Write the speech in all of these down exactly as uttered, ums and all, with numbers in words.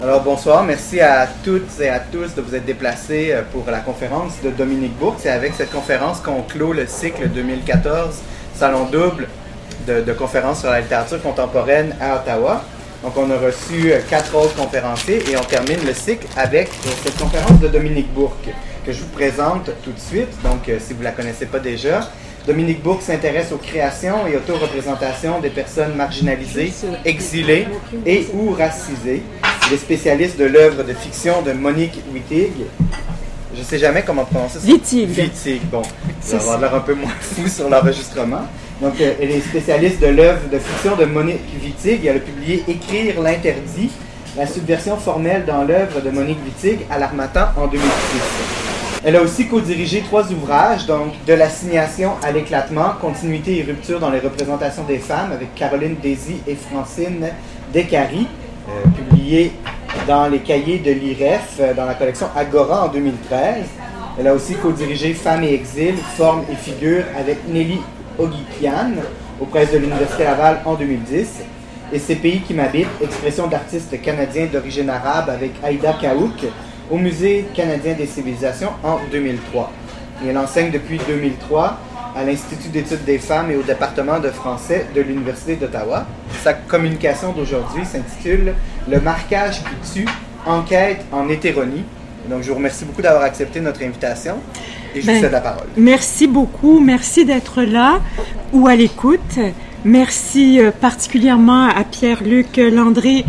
Alors bonsoir, merci à toutes et à tous de vous être déplacés pour la conférence de Dominique Bourque. C'est avec cette conférence qu'on clôt le cycle deux mille quatorze, Salon double de, de conférences sur la littérature contemporaine à Ottawa. Donc on a reçu quatre autres conférenciers et on termine le cycle avec cette conférence de Dominique Bourque que je vous présente tout de suite. Donc si vous ne la connaissez pas déjà, Dominique Bourque s'intéresse aux créations et auto-représentations des personnes marginalisées, exilées et ou racisées. Il est spécialiste de l'œuvre de fiction de Monique Wittig. Je ne sais jamais comment prononcer ça. Wittig. Wittig, bon. Ça va avoir l'air un peu moins fou sur l'enregistrement. Donc, elle est spécialiste de l'œuvre de fiction de Monique Wittig. Elle a publié Écrire l'interdit, la subversion formelle dans l'œuvre de Monique Wittig à l'Harmattan en deux mille six. Elle a aussi co-dirigé trois ouvrages, donc De l'assignation à l'éclatement, continuité et rupture dans les représentations des femmes avec Caroline Désy et Francine Descaries, euh, publié dans les cahiers de l'I R E F euh, dans la collection Agora en deux mille treize. Elle a aussi co-dirigé Femmes et exil, forme et figure avec Nelly Ogikian aux presses de l'Université Laval en deux mille dix. Et Ces pays qui m'habitent, expression d'artistes canadiens d'origine arabe avec Aïda Kaouk au Musée canadien des civilisations en deux mille trois. Et elle enseigne depuis deux mille trois à l'Institut d'études des femmes et au département de français de l'Université d'Ottawa. Sa communication d'aujourd'hui s'intitule « Le marquage qui tue, enquête en hétéronie ». Donc, je vous remercie beaucoup d'avoir accepté notre invitation et je ben, vous cède la parole. Merci beaucoup. Merci d'être là ou à l'écoute. Merci euh, particulièrement à Pierre-Luc Landry.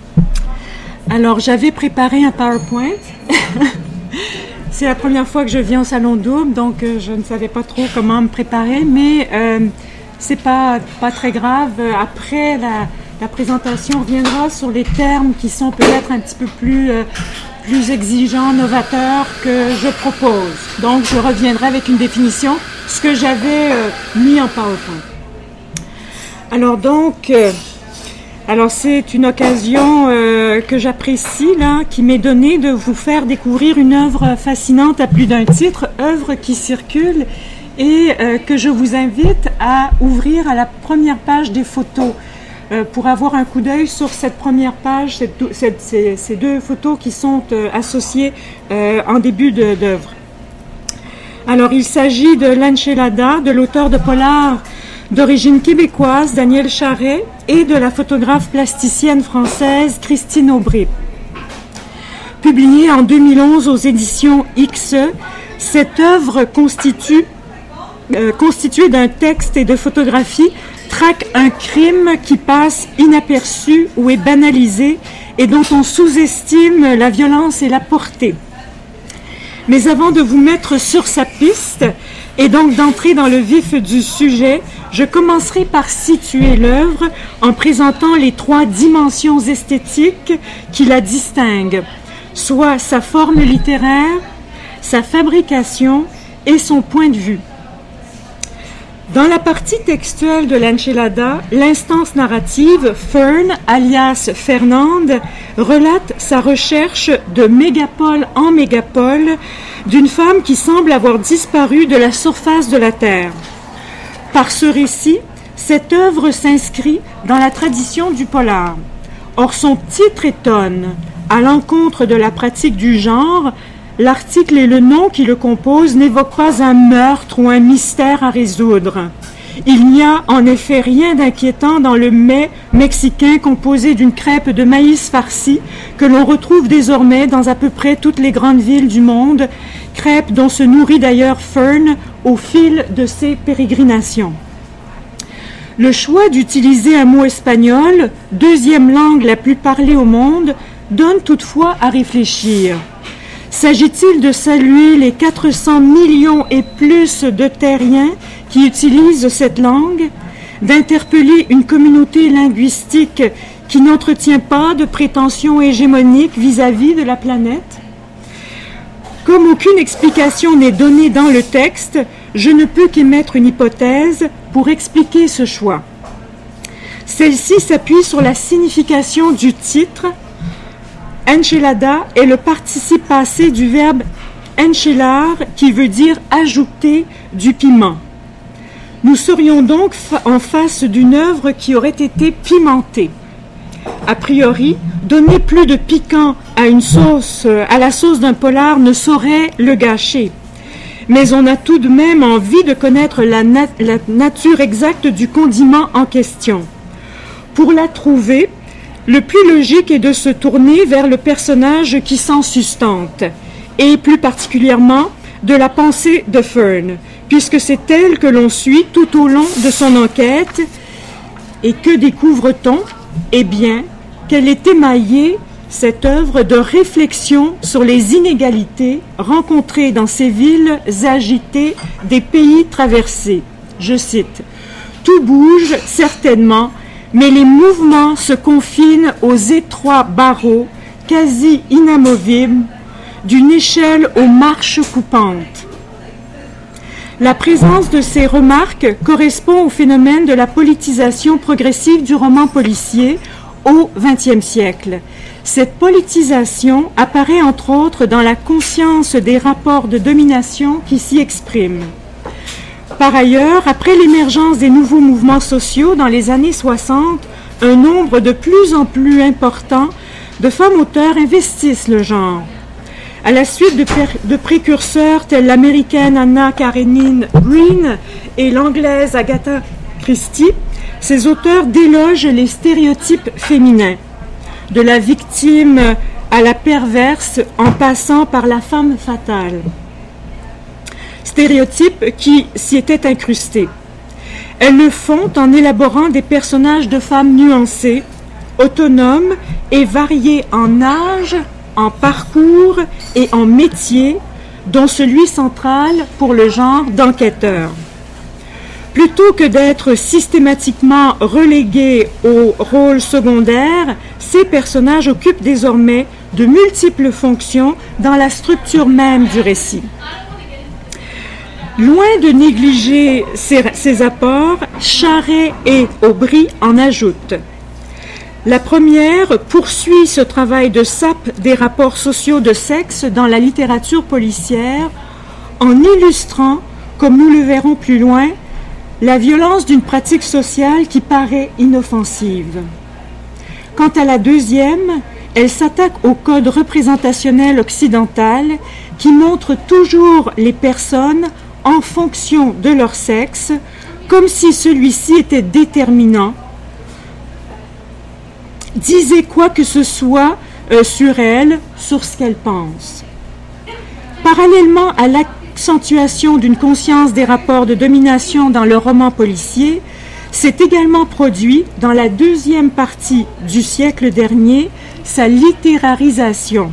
Alors, j'avais préparé un PowerPoint. C'est la première fois que je viens au Salon double, donc euh, je ne savais pas trop comment me préparer, mais euh, c'est pas, pas très grave. Après la, la présentation, on reviendra sur les termes qui sont peut-être un petit peu plus, euh, plus exigeants, novateurs que je propose. Donc, je reviendrai avec une définition, ce que j'avais euh, mis en PowerPoint. Alors donc... Euh, Alors, c'est une occasion euh, que j'apprécie, là, qui m'est donnée de vous faire découvrir une œuvre fascinante à plus d'un titre, œuvre qui circule et euh, que je vous invite à ouvrir à la première page des photos euh, pour avoir un coup d'œil sur cette première page, cette, cette, ces, ces deux photos qui sont euh, associées euh, en début de, d'œuvre. Alors, il s'agit de l'Enchilada, de l'auteur de polar d'origine québécoise, Daniel Charret, et de la photographe plasticienne française Christine Aubry. Publiée en deux mille onze aux éditions X E, cette œuvre constitue, euh, constituée d'un texte et de photographies traque un crime qui passe inaperçu ou est banalisé et dont on sous-estime la violence et la portée. Mais avant de vous mettre sur sa piste, et donc d'entrer dans le vif du sujet, je commencerai par situer l'œuvre en présentant les trois dimensions esthétiques qui la distinguent, soit sa forme littéraire, sa fabrication et son point de vue. Dans la partie textuelle de l'Enchilada, l'instance narrative, Fern, alias Fernande, relate sa recherche de mégapole en mégapole d'une femme qui semble avoir disparu de la surface de la Terre. Par ce récit, cette œuvre s'inscrit dans la tradition du polar. Or, son titre étonne. À l'encontre de la pratique du genre, l'article et le nom qui le composent n'évoquent pas un meurtre ou un mystère à résoudre. Il n'y a en effet rien d'inquiétant dans le mets mexicain composé d'une crêpe de maïs farci que l'on retrouve désormais dans à peu près toutes les grandes villes du monde, crêpe dont se nourrit d'ailleurs Fern au fil de ses pérégrinations. Le choix d'utiliser un mot espagnol, deuxième langue la plus parlée au monde, donne toutefois à réfléchir. S'agit-il de saluer les quatre cents millions et plus de terriens qui utilisent cette langue, d'interpeller une communauté linguistique qui n'entretient pas de prétention hégémonique vis-à-vis de la planète? Comme aucune explication n'est donnée dans le texte, je ne peux qu'émettre une hypothèse pour expliquer ce choix. Celle-ci s'appuie sur la signification du titre. Enchilada est le participe passé du verbe enchilar qui veut dire ajouter du piment. Nous serions donc fa- en face d'une œuvre qui aurait été pimentée. A priori, donner plus de piquant à une sauce, à la sauce d'un polar ne saurait le gâcher. Mais on a tout de même envie de connaître la, nat- la nature exacte du condiment en question. Pour la trouver, le plus logique est de se tourner vers le personnage qui s'en sustente, et plus particulièrement de la pensée de Fern, puisque c'est elle que l'on suit tout au long de son enquête. Et que découvre-t-on? Eh bien, qu'elle est émaillée, cette œuvre, de réflexion sur les inégalités rencontrées dans ces villes agitées des pays traversés. Je cite, « Tout bouge, certainement, mais les mouvements se confinent aux étroits barreaux, quasi inamovibles, d'une échelle aux marches coupantes. » La présence de ces remarques correspond au phénomène de la politisation progressive du roman policier au vingtième siècle. Cette politisation apparaît entre autres dans la conscience des rapports de domination qui s'y expriment. Par ailleurs, après l'émergence des nouveaux mouvements sociaux dans les années soixante, un nombre de plus en plus important de femmes auteurs investissent le genre. À la suite de, de précurseurs tels l'américaine Anna Karenine Green et l'anglaise Agatha Christie, ces auteurs délogent les stéréotypes féminins, de la victime à la perverse en passant par la femme fatale. Stéréotypes qui s'y étaient incrustés. Elles le font en élaborant des personnages de femmes nuancés, autonomes et variés en âge, en parcours et en métier, dont celui central pour le genre d'enquêteur. Plutôt que d'être systématiquement relégués au rôle secondaire, ces personnages occupent désormais de multiples fonctions dans la structure même du récit. Loin de négliger ces, ces apports, Charret et Aubry en ajoutent. La première poursuit ce travail de sape des rapports sociaux de sexe dans la littérature policière en illustrant, comme nous le verrons plus loin, la violence d'une pratique sociale qui paraît inoffensive. Quant à la deuxième, elle s'attaque au code représentationnel occidental qui montre toujours les personnes en fonction de leur sexe, comme si celui-ci était déterminant, disait quoi que ce soit euh, sur elle, sur ce qu'elle pense. Parallèlement à l'accentuation d'une conscience des rapports de domination dans le roman policier, s'est également produit dans la deuxième partie du siècle dernier sa littérarisation.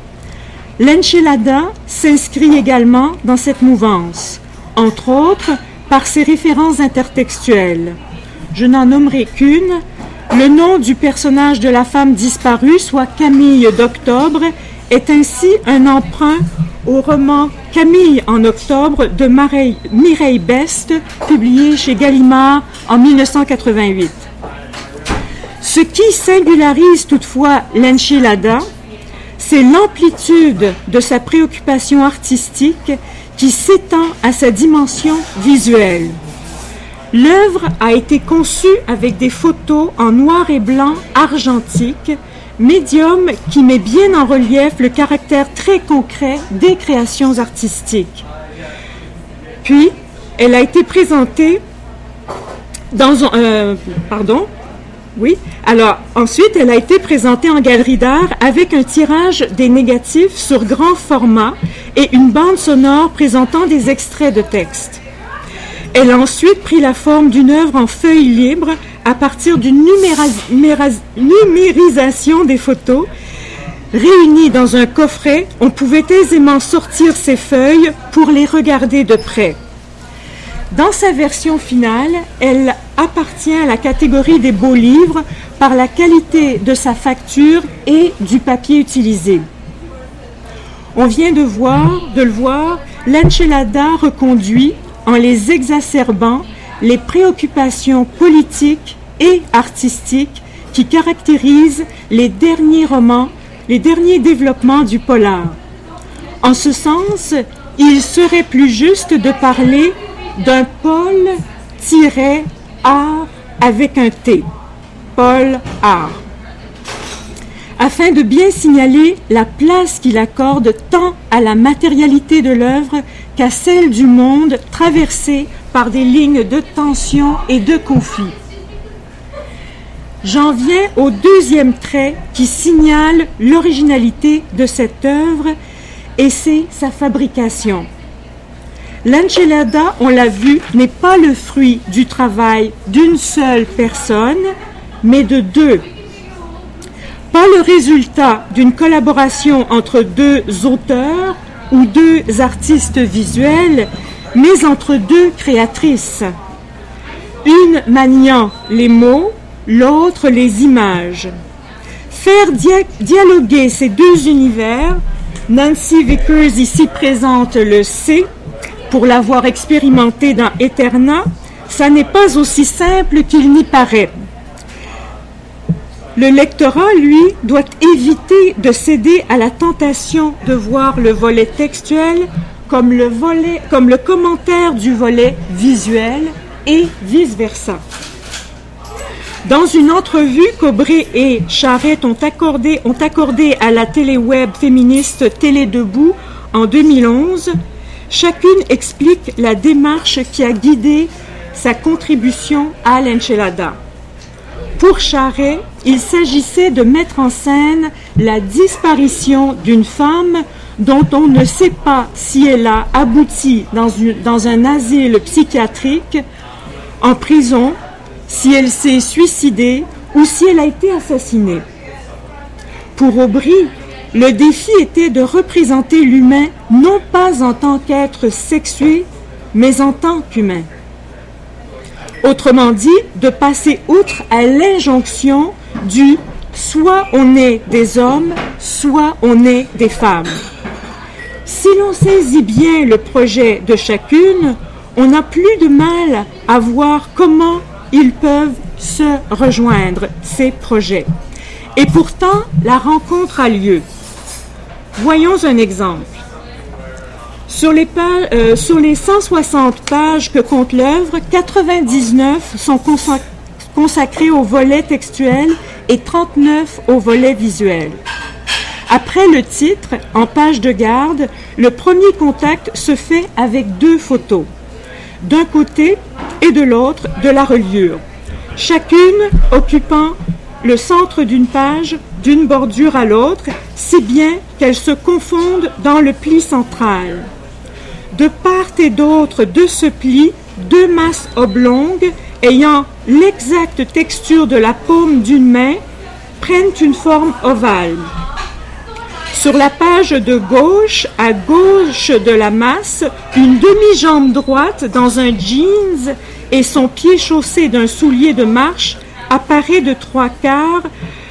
L'enchilada s'inscrit également dans cette mouvance, entre autres par ses références intertextuelles. Je n'en nommerai qu'une. Le nom du personnage de la femme disparue, soit Camille d'Octobre, est ainsi un emprunt au roman Camille en octobre de Mireille, Mireille Best, publié chez Gallimard en mille neuf cent quatre-vingt-huit. Ce qui singularise toutefois l'enchilada, c'est l'amplitude de sa préoccupation artistique qui s'étend à sa dimension visuelle. L'œuvre a été conçue avec des photos en noir et blanc argentique, médium qui met bien en relief le caractère très concret des créations artistiques. Puis, elle a été présentée dans un... Euh, pardon Oui. Alors, ensuite, elle a été présentée en galerie d'art avec un tirage des négatifs sur grand format et une bande sonore présentant des extraits de texte. Elle a ensuite pris la forme d'une œuvre en feuilles libres à partir d'une numéra- numérisation des photos. Réunies dans un coffret, on pouvait aisément sortir ces feuilles pour les regarder de près. Dans sa version finale, elle appartient à la catégorie des beaux livres par la qualité de sa facture et du papier utilisé. On vient de voir, de le voir, l'enchilada reconduit, en les exacerbant, les préoccupations politiques et artistiques qui caractérisent les derniers romans, les derniers développements du polar. En ce sens, il serait plus juste de parler d'un pôle-art avec un T. Pôle art. afin de bien signaler la place qu'il accorde tant à la matérialité de l'œuvre qu'à celle du monde traversé par des lignes de tension et de conflit. J'en viens au deuxième trait qui signale l'originalité de cette œuvre, et c'est sa fabrication. L'enchilada, on l'a vu, n'est pas le fruit du travail d'une seule personne, mais de deux. Pas le résultat d'une collaboration entre deux auteurs ou deux artistes visuels, mais entre deux créatrices. Une maniant les mots, l'autre les images. Faire dia- dialoguer ces deux univers, Nancy Vickers ici présente le sait, pour l'avoir expérimenté dans Eterna, ça n'est pas aussi simple qu'il n'y paraît. Le lectorat, lui, doit éviter de céder à la tentation de voir le volet textuel comme le, volet, comme le commentaire du volet visuel et vice-versa. Dans une entrevue qu'Aubray et Charette ont accordée ont accordé à la téléweb féministe Télé Debout en deux mille onze, chacune explique la démarche qui a guidé sa contribution à l'enchilada. Pour Charest, il s'agissait de mettre en scène la disparition d'une femme dont on ne sait pas si elle a abouti dans, une, dans un asile psychiatrique, en prison, si elle s'est suicidée ou si elle a été assassinée. Pour Aubry, le défi était de représenter l'humain non pas en tant qu'être sexué, mais en tant qu'humain. Autrement dit, de passer outre à l'injonction du « soit on est des hommes, soit on est des femmes ». Si l'on saisit bien le projet de chacune, on n'a plus de mal à voir comment ils peuvent se rejoindre, ces projets. Et pourtant, la rencontre a lieu. Voyons un exemple. Sur les, pages, euh, sur les cent soixante pages que compte l'œuvre, quatre-vingt-dix-neuf sont consac- consacrées au volet textuel et trente-neuf au volet visuel. Après le titre, en page de garde, le premier contact se fait avec deux photos, d'un côté et de l'autre de la reliure, chacune occupant le centre d'une page, d'une bordure à l'autre, si bien qu'elles se confondent dans le pli central. De part et d'autre de ce pli, deux masses oblongues ayant l'exacte texture de la paume d'une main prennent une forme ovale. Sur la page de gauche, à gauche de la masse, une demi-jambe droite dans un jeans et son pied chaussé d'un soulier de marche apparaît de trois quarts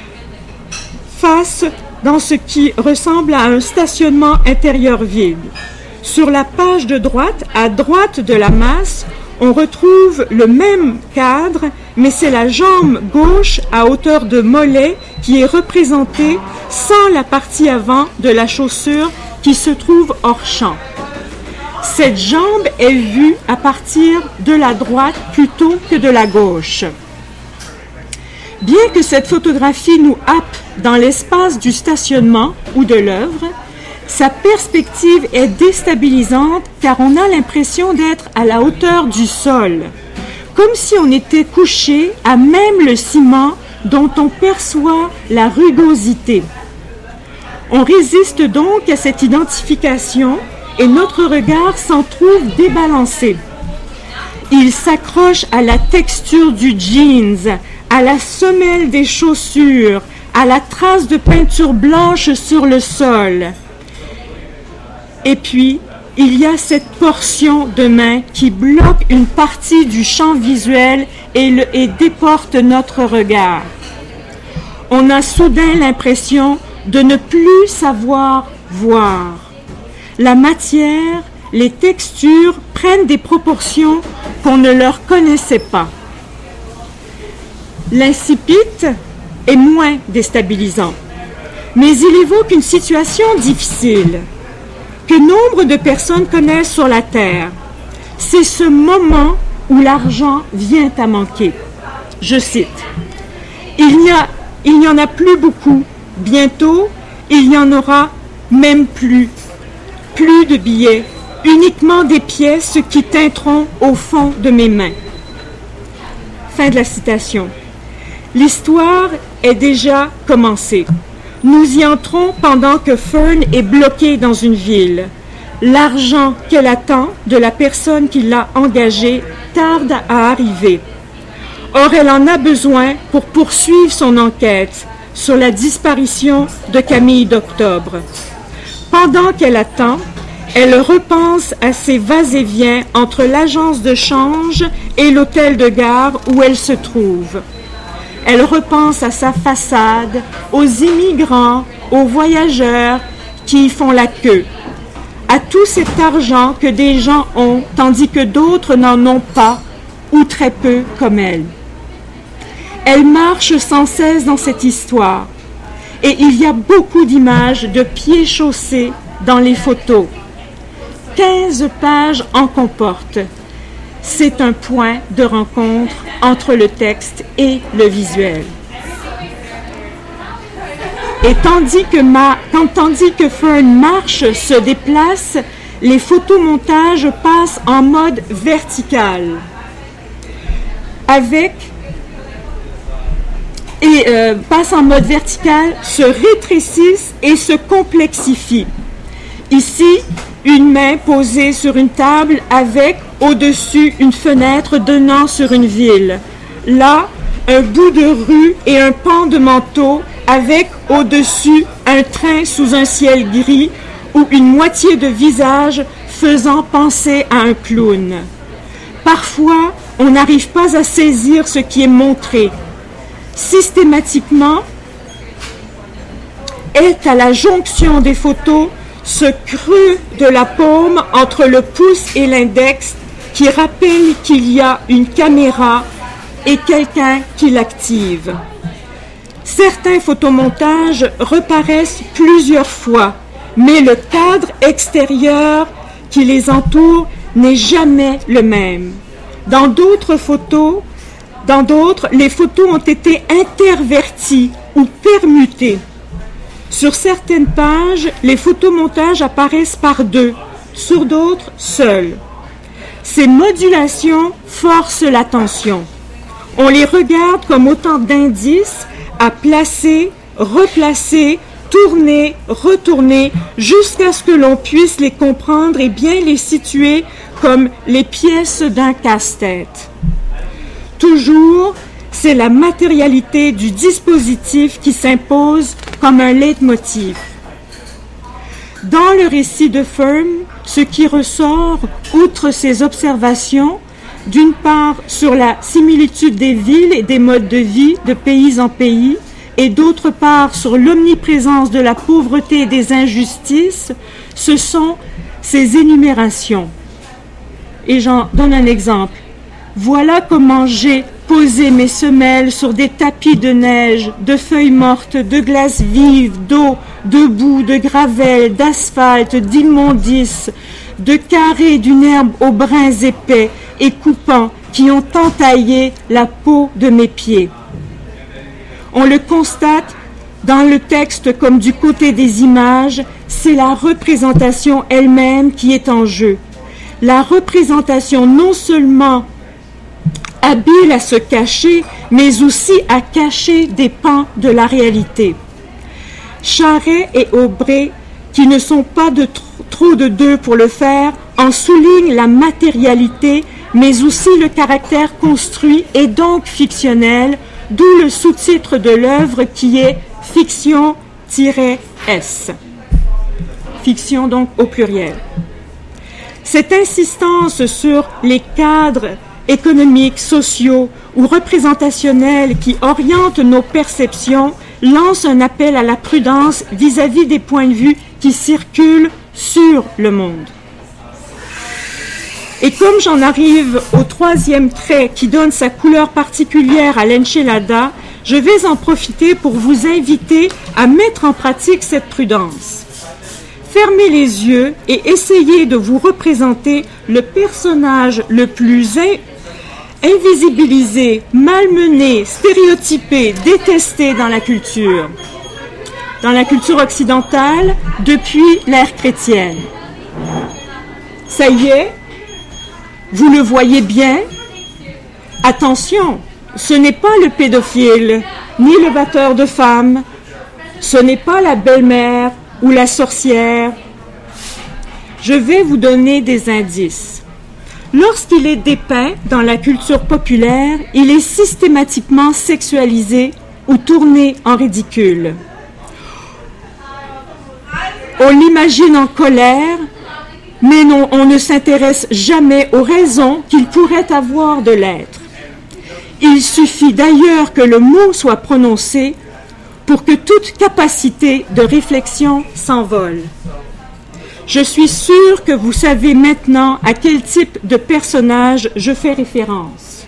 face dans ce qui ressemble à un stationnement intérieur vide. Sur la page de droite, à droite de la masse, on retrouve le même cadre, mais c'est la jambe gauche à hauteur de mollet qui est représentée sans la partie avant de la chaussure qui se trouve hors champ. Cette jambe est vue à partir de la droite plutôt que de la gauche. Bien que cette photographie nous happe dans l'espace du stationnement ou de l'œuvre, sa perspective est déstabilisante car on a l'impression d'être à la hauteur du sol, comme si on était couché à même le ciment dont on perçoit la rugosité. On résiste donc à cette identification et notre regard s'en trouve débalancé. Il s'accroche à la texture du jeans, à la semelle des chaussures, à la trace de peinture blanche sur le sol. Et puis, il y a cette portion de main qui bloque une partie du champ visuel et, le, et déporte notre regard. On a soudain l'impression de ne plus savoir voir. La matière, les textures prennent des proportions qu'on ne leur connaissait pas. L'incipit est moins déstabilisant, mais il évoque une situation difficile que nombre de personnes connaissent sur la Terre. C'est ce moment où l'argent vient à manquer. Je cite, « Il n'y a, il n'y en a plus beaucoup Bientôt, il n'y en aura même plus. Plus de billets, uniquement des pièces qui teinteront au fond de mes mains. Fin de la citation. L'histoire est déjà commencée. Nous y entrons pendant que Fern est bloquée dans une ville. L'argent qu'elle attend de la personne qui l'a engagée tarde à arriver. Or, elle en a besoin pour poursuivre son enquête sur la disparition de Camille d'Octobre. Pendant qu'elle attend, elle repense à ses va-et-vient entre l'agence de change et l'hôtel de gare où elle se trouve. Elle repense à sa façade, aux immigrants, aux voyageurs qui y font la queue, à tout cet argent que des gens ont tandis que d'autres n'en ont pas ou très peu comme elle. Elle marche sans cesse dans cette histoire et il y a beaucoup d'images de pieds chaussés dans les photos. quinze pages en comportent. C'est un point de rencontre entre le texte et le visuel. Et tandis que, ma, quand, tandis que Fern marche, se déplace, les photomontages passent en mode vertical. Avec et euh, passent en mode vertical, se rétrécissent et se complexifient. Ici, une main posée sur une table avec au-dessus une fenêtre donnant sur une ville. Là, un bout de rue et un pan de manteau avec au-dessus un train sous un ciel gris ou une moitié de visage faisant penser à un clown. Parfois, on n'arrive pas à saisir ce qui est montré. Systématiquement, est à la jonction des photos ce creux de la paume entre le pouce et l'index qui rappelle qu'il y a une caméra et quelqu'un qui l'active. Certains photomontages reparaissent plusieurs fois, mais le cadre extérieur qui les entoure n'est jamais le même. Dans d'autres photos, dans d'autres, les photos ont été interverties ou permutées. Sur certaines pages, les photomontages apparaissent par deux, sur d'autres, seuls. Ces modulations forcent l'attention. On les regarde comme autant d'indices à placer, replacer, tourner, retourner, jusqu'à ce que l'on puisse les comprendre et bien les situer comme les pièces d'un casse-tête. Toujours, c'est la matérialité du dispositif qui s'impose comme un leitmotiv. Dans le récit de Fern, ce qui ressort, outre ses observations, d'une part sur la similitude des villes et des modes de vie de pays en pays, et d'autre part sur l'omniprésence de la pauvreté et des injustices, ce sont ces énumérations. Et j'en donne un exemple. Voilà comment j'ai posé mes semelles sur des tapis de neige, de feuilles mortes, de glace vive, d'eau, de boue, de gravelle, d'asphalte, d'immondices, de carrés d'une herbe aux brins épais et coupants qui ont entaillé la peau de mes pieds. On le constate dans le texte comme du côté des images, c'est la représentation elle-même qui est en jeu. La représentation non seulement habile à se cacher, mais aussi à cacher des pans de la réalité. Charret et Aubrey, qui ne sont pas de trop, trop de deux pour le faire, en soulignent la matérialité, mais aussi le caractère construit et donc fictionnel, d'où le sous-titre de l'œuvre qui est « Fiction-S ». Fiction donc au pluriel. Cette insistance sur les cadres économiques, sociaux ou représentationnels qui orientent nos perceptions lance un appel à la prudence vis-à-vis des points de vue qui circulent sur le monde. Et comme j'en arrive au troisième trait qui donne sa couleur particulière à l'enchilada, je vais en profiter pour vous inviter à mettre en pratique cette prudence. Fermez les yeux et essayez de vous représenter le personnage le plus in- invisibilisé, malmené, stéréotypé, détesté dans la culture. dans la culture occidentale depuis l'ère chrétienne. Ça y est, vous le voyez bien. Attention, ce n'est pas le pédophile, ni le batteur de femmes, ce n'est pas la belle-mère ou la sorcière. Je vais vous donner des indices. Lorsqu'il est dépeint dans la culture populaire, il est systématiquement sexualisé ou tourné en ridicule. On l'imagine en colère, mais non, on ne s'intéresse jamais aux raisons qu'il pourrait avoir de l'être. Il suffit d'ailleurs que le mot soit prononcé pour que toute capacité de réflexion s'envole. Je suis sûre que vous savez maintenant à quel type de personnage je fais référence.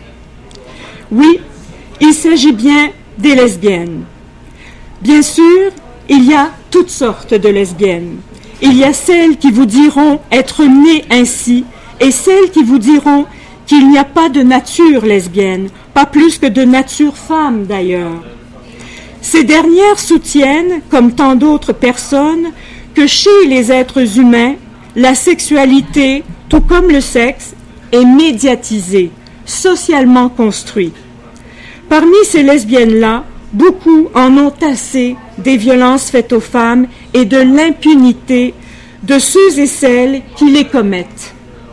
Oui, il s'agit bien des lesbiennes. Bien sûr, il y a toutes sortes de lesbiennes. Il y a celles qui vous diront être nées ainsi et celles qui vous diront qu'il n'y a pas de nature lesbienne, pas plus que de nature femme d'ailleurs. Ces dernières soutiennent, comme tant d'autres personnes, que chez les êtres humains, la sexualité, tout comme le sexe, est médiatisée, socialement construite. Parmi ces lesbiennes-là, beaucoup en ont assez des violences faites aux femmes et de l'impunité de ceux et celles qui les commettent.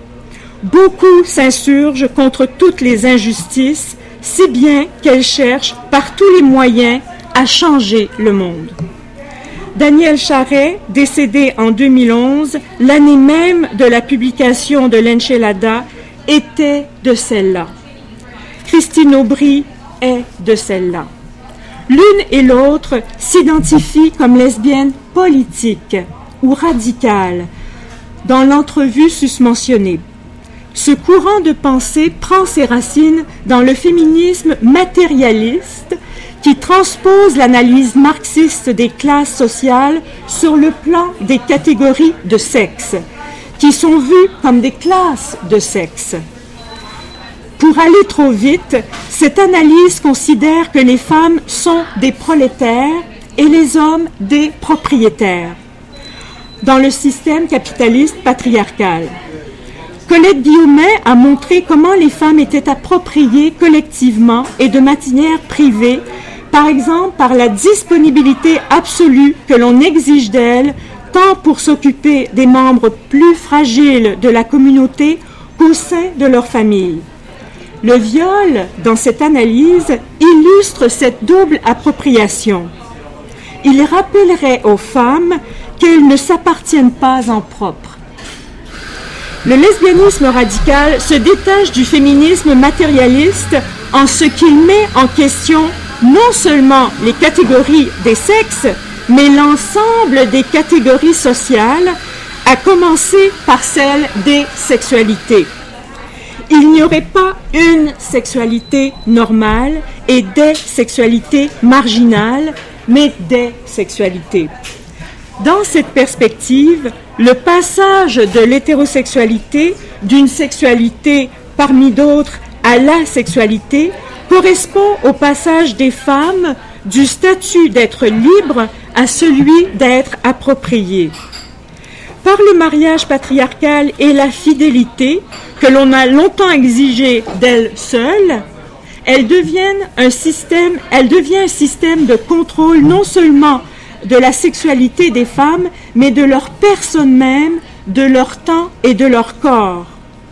Beaucoup s'insurgent contre toutes les injustices, si bien qu'elles cherchent par tous les moyens à changer le monde. Daniel Charest, décédé en deux mille onze, l'année même de la publication de l'Enchilada, était de celle-là. Christine Aubry est de celle-là. L'une et l'autre s'identifient comme lesbiennes politiques ou radicales dans l'entrevue susmentionnée. Ce courant de pensée prend ses racines dans le féminisme matérialiste qui transpose l'analyse marxiste des classes sociales sur le plan des catégories de sexe, qui sont vues comme des classes de sexe. Pour aller trop vite, cette analyse considère que les femmes sont des prolétaires et les hommes des propriétaires dans le système capitaliste patriarcal. Colette Guillaumet a montré comment les femmes étaient appropriées collectivement et de manière privée, par exemple par la disponibilité absolue que l'on exige d'elles, tant pour s'occuper des membres plus fragiles de la communauté qu'au sein de leur famille. Le viol, dans cette analyse, illustre cette double appropriation. Il rappellerait aux femmes qu'elles ne s'appartiennent pas en propre. Le lesbianisme radical se détache du féminisme matérialiste en ce qu'il met en question non seulement les catégories des sexes, mais l'ensemble des catégories sociales, à commencer par celle des sexualités. Il n'y aurait pas une sexualité normale et des sexualités marginales, mais des sexualités. Dans cette perspective, le passage de l'hétérosexualité, d'une sexualité parmi d'autres à la sexualité, correspond au passage des femmes du statut d'être libre à celui d'être approprié. Par le mariage patriarcal et la fidélité que l'on a longtemps exigé d'elles seules, elles deviennent un système, elle devient un système de contrôle non seulement de la sexualité des femmes, mais de leur personne même, de leur temps et de leur corps.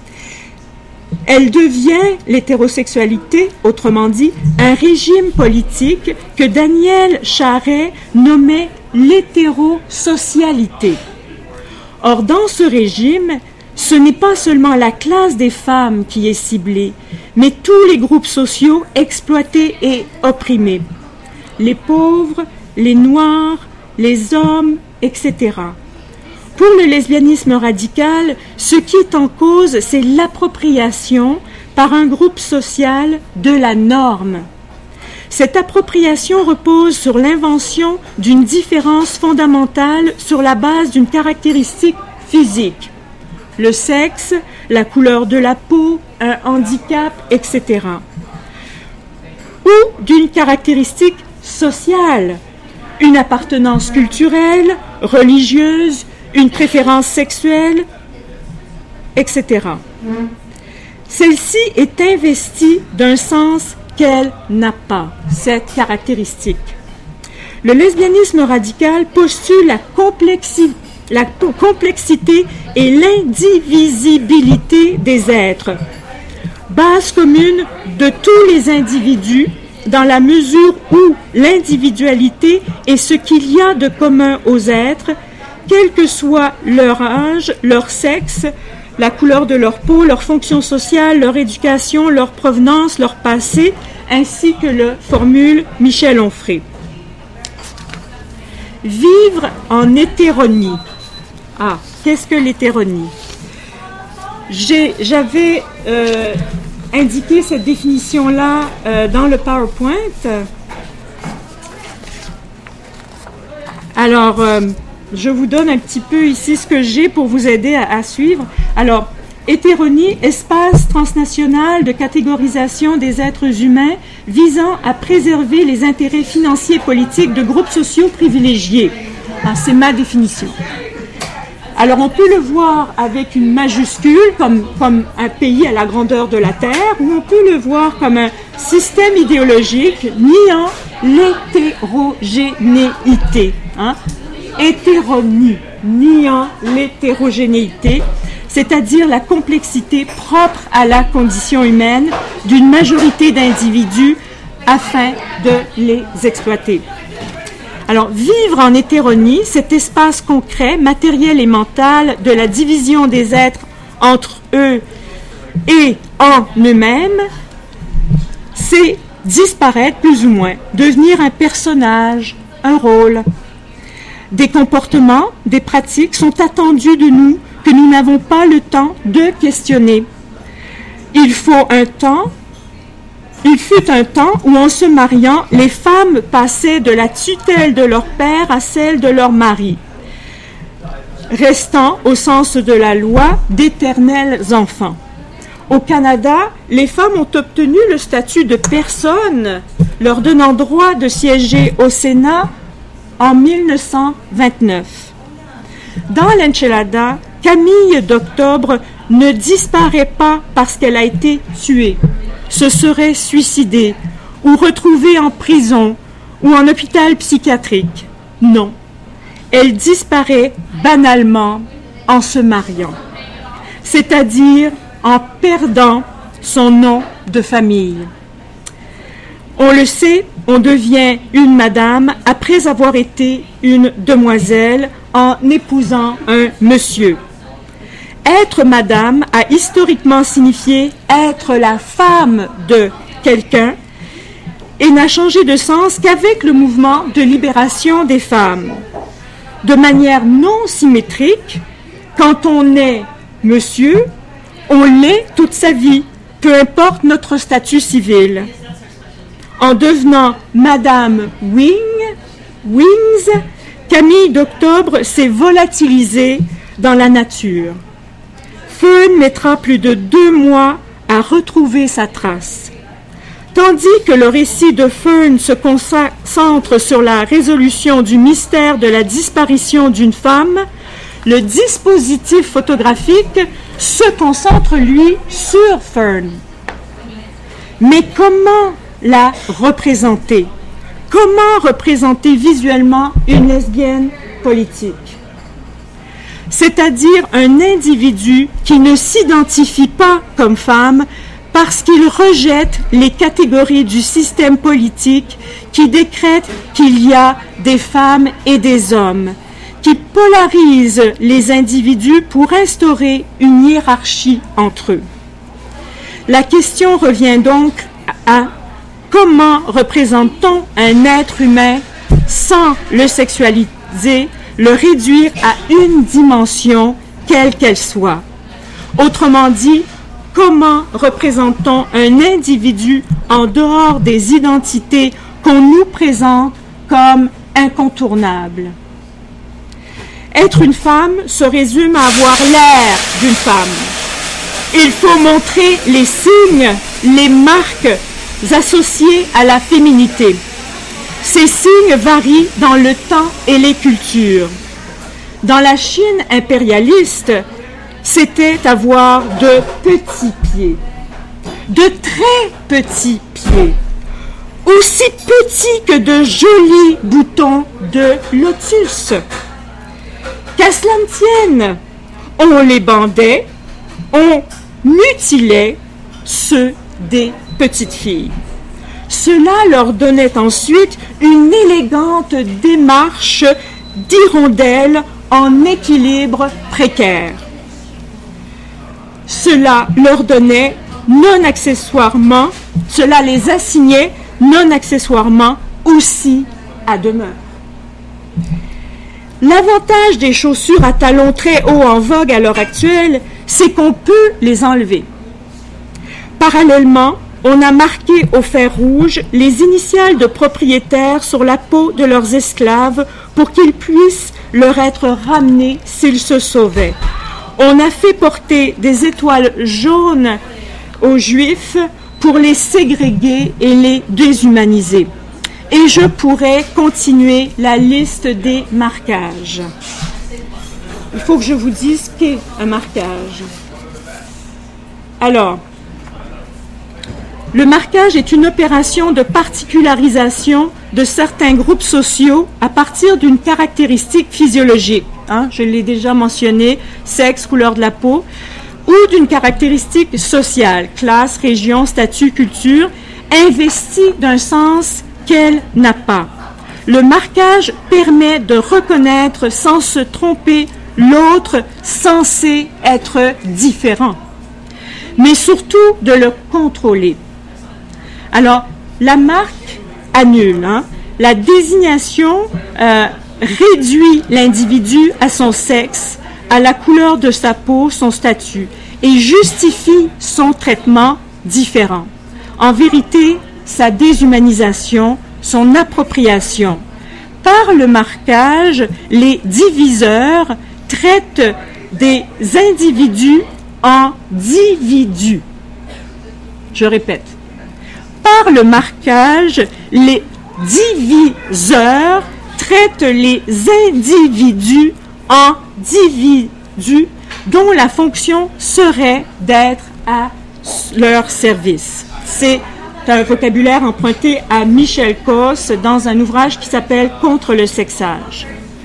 Elle devient, l'hétérosexualité, autrement dit, un régime politique que Daniel Charest nommait l'hétérosocialité. Or, dans ce régime, ce n'est pas seulement la classe des femmes qui est ciblée, mais tous les groupes sociaux exploités et opprimés. Les pauvres, les noirs, les hommes, et cetera. Pour le lesbianisme radical, ce qui est en cause, c'est l'appropriation par un groupe social de la norme. Cette appropriation repose sur l'invention d'une différence fondamentale sur la base d'une caractéristique physique. Le sexe, la couleur de la peau, un handicap, et cetera. Ou d'une caractéristique sociale, une appartenance culturelle, religieuse, une préférence sexuelle, et cetera. Celle-ci est investie d'un sens qu'elle n'a pas, cette caractéristique. Le lesbianisme radical postule la, complexi- la complexité et l'indivisibilité des êtres, base commune de tous les individus, dans la mesure où l'individualité est ce qu'il y a de commun aux êtres, quel que soit leur âge, leur sexe, la couleur de leur peau, leur fonction sociale, leur éducation, leur provenance, leur passé, ainsi que le formule Michel Onfray. Vivre en hétéronie. Ah, qu'est-ce que l'hétéronie? J'ai, j'avais euh, indiqué cette définition-là euh, dans le PowerPoint. Alors, euh, je vous donne un petit peu ici ce que j'ai pour vous aider à, à suivre. Alors, hétéronie, espace transnational de catégorisation des êtres humains visant à préserver les intérêts financiers et politiques de groupes sociaux privilégiés. Ah, c'est ma définition. Alors, on peut le voir avec une majuscule, comme, comme un pays à la grandeur de la Terre, ou on peut le voir comme un système idéologique niant l'hétérogénéité. Hein? Hétéronie, niant l'hétérogénéité, c'est-à-dire la complexité propre à la condition humaine d'une majorité d'individus afin de les exploiter. Alors, vivre en hétéronie, cet espace concret, matériel et mental de la division des êtres entre eux et en eux-mêmes, c'est disparaître plus ou moins, devenir un personnage, un rôle. Des comportements, des pratiques sont attendus de nous que nous n'avons pas le temps de questionner. Il faut un temps, il fut un temps où en se mariant, les femmes passaient de la tutelle de leur père à celle de leur mari, restant, au sens de la loi, d'éternels enfants. Au Canada, les femmes ont obtenu le statut de personne, leur donnant droit de siéger au Sénat en mille neuf cent vingt-neuf. Dans l'Enchilada, Camille d'Octobre ne disparaît pas parce qu'elle a été tuée, se serait suicidée ou retrouvée en prison ou en hôpital psychiatrique. Non, elle disparaît banalement en se mariant, c'est-à-dire en perdant son nom de famille. On le sait, on devient une madame après avoir été une demoiselle en épousant un monsieur. Être madame a historiquement signifié être la femme de quelqu'un et n'a changé de sens qu'avec le mouvement de libération des femmes. De manière non symétrique, quand on est monsieur, on l'est toute sa vie, peu importe notre statut civil. En devenant Madame Wing, Wings, Camille d'Octobre s'est volatilisée dans la nature. Fern mettra plus de deux mois à retrouver sa trace. Tandis que le récit de Fern se concentre sur la résolution du mystère de la disparition d'une femme, le dispositif photographique se concentre, lui, sur Fern. Mais comment la représenter? Comment représenter visuellement une lesbienne politique? C'est-à-dire un individu qui ne s'identifie pas comme femme parce qu'il rejette les catégories du système politique qui décrète qu'il y a des femmes et des hommes, qui polarise les individus pour instaurer une hiérarchie entre eux. La question revient donc à comment représente-t-on un être humain sans le sexualiser, le réduire à une dimension, quelle qu'elle soit? Autrement dit, comment représente-t-on un individu en dehors des identités qu'on nous présente comme incontournables? Être une femme se résume à avoir l'air d'une femme. Il faut montrer les signes, les marques associées à la féminité. Ces signes varient dans le temps et les culures. Dans la Chine impérialiste, c'était avoir de petits pieds, de très petits pieds, aussi petits que de jolis boutons de lotus. Qu'à cela ne tienne, on les bandait, on mutilait ceux des petites filles. Cela leur donnait ensuite une élégante démarche d'hirondelles en équilibre précaire. Cela leur donnait non accessoirement, cela les assignait non accessoirement aussi à demeure. L'avantage des chaussures à talons très hauts en vogue à l'heure actuelle, c'est qu'on peut les enlever. Parallèlement, on a marqué au fer rouge les initiales de propriétaires sur la peau de leurs esclaves pour qu'ils puissent leur être ramenés s'ils se sauvaient. On a fait porter des étoiles jaunes aux Juifs pour les ségréguer et les déshumaniser. Et je pourrais continuer la liste des marquages. Il faut que je vous dise ce qu'est un marquage. Alors, le marquage est une opération de particularisation de certains groupes sociaux à partir d'une caractéristique physiologique. Hein, je l'ai déjà mentionné, sexe, couleur de la peau, ou d'une caractéristique sociale, classe, région, statut, culture, investie d'un sens qu'elle n'a pas. Le marquage permet de reconnaître sans se tromper l'autre censé être différent, mais surtout de le contrôler. Alors, la marque annule, hein, la désignation euh, réduit l'individu à son sexe, à la couleur de sa peau, son statut, et justifie son traitement différent. En vérité, sa déshumanisation, son appropriation. Par le marquage, les diviseurs traitent des individus en dividus. Je répète. Par le marquage, les diviseurs traitent les individus en dividus dont la fonction serait d'être à leur service. C'est un vocabulaire emprunté à Michel Cosse dans un ouvrage qui s'appelle « Contre le sexage ».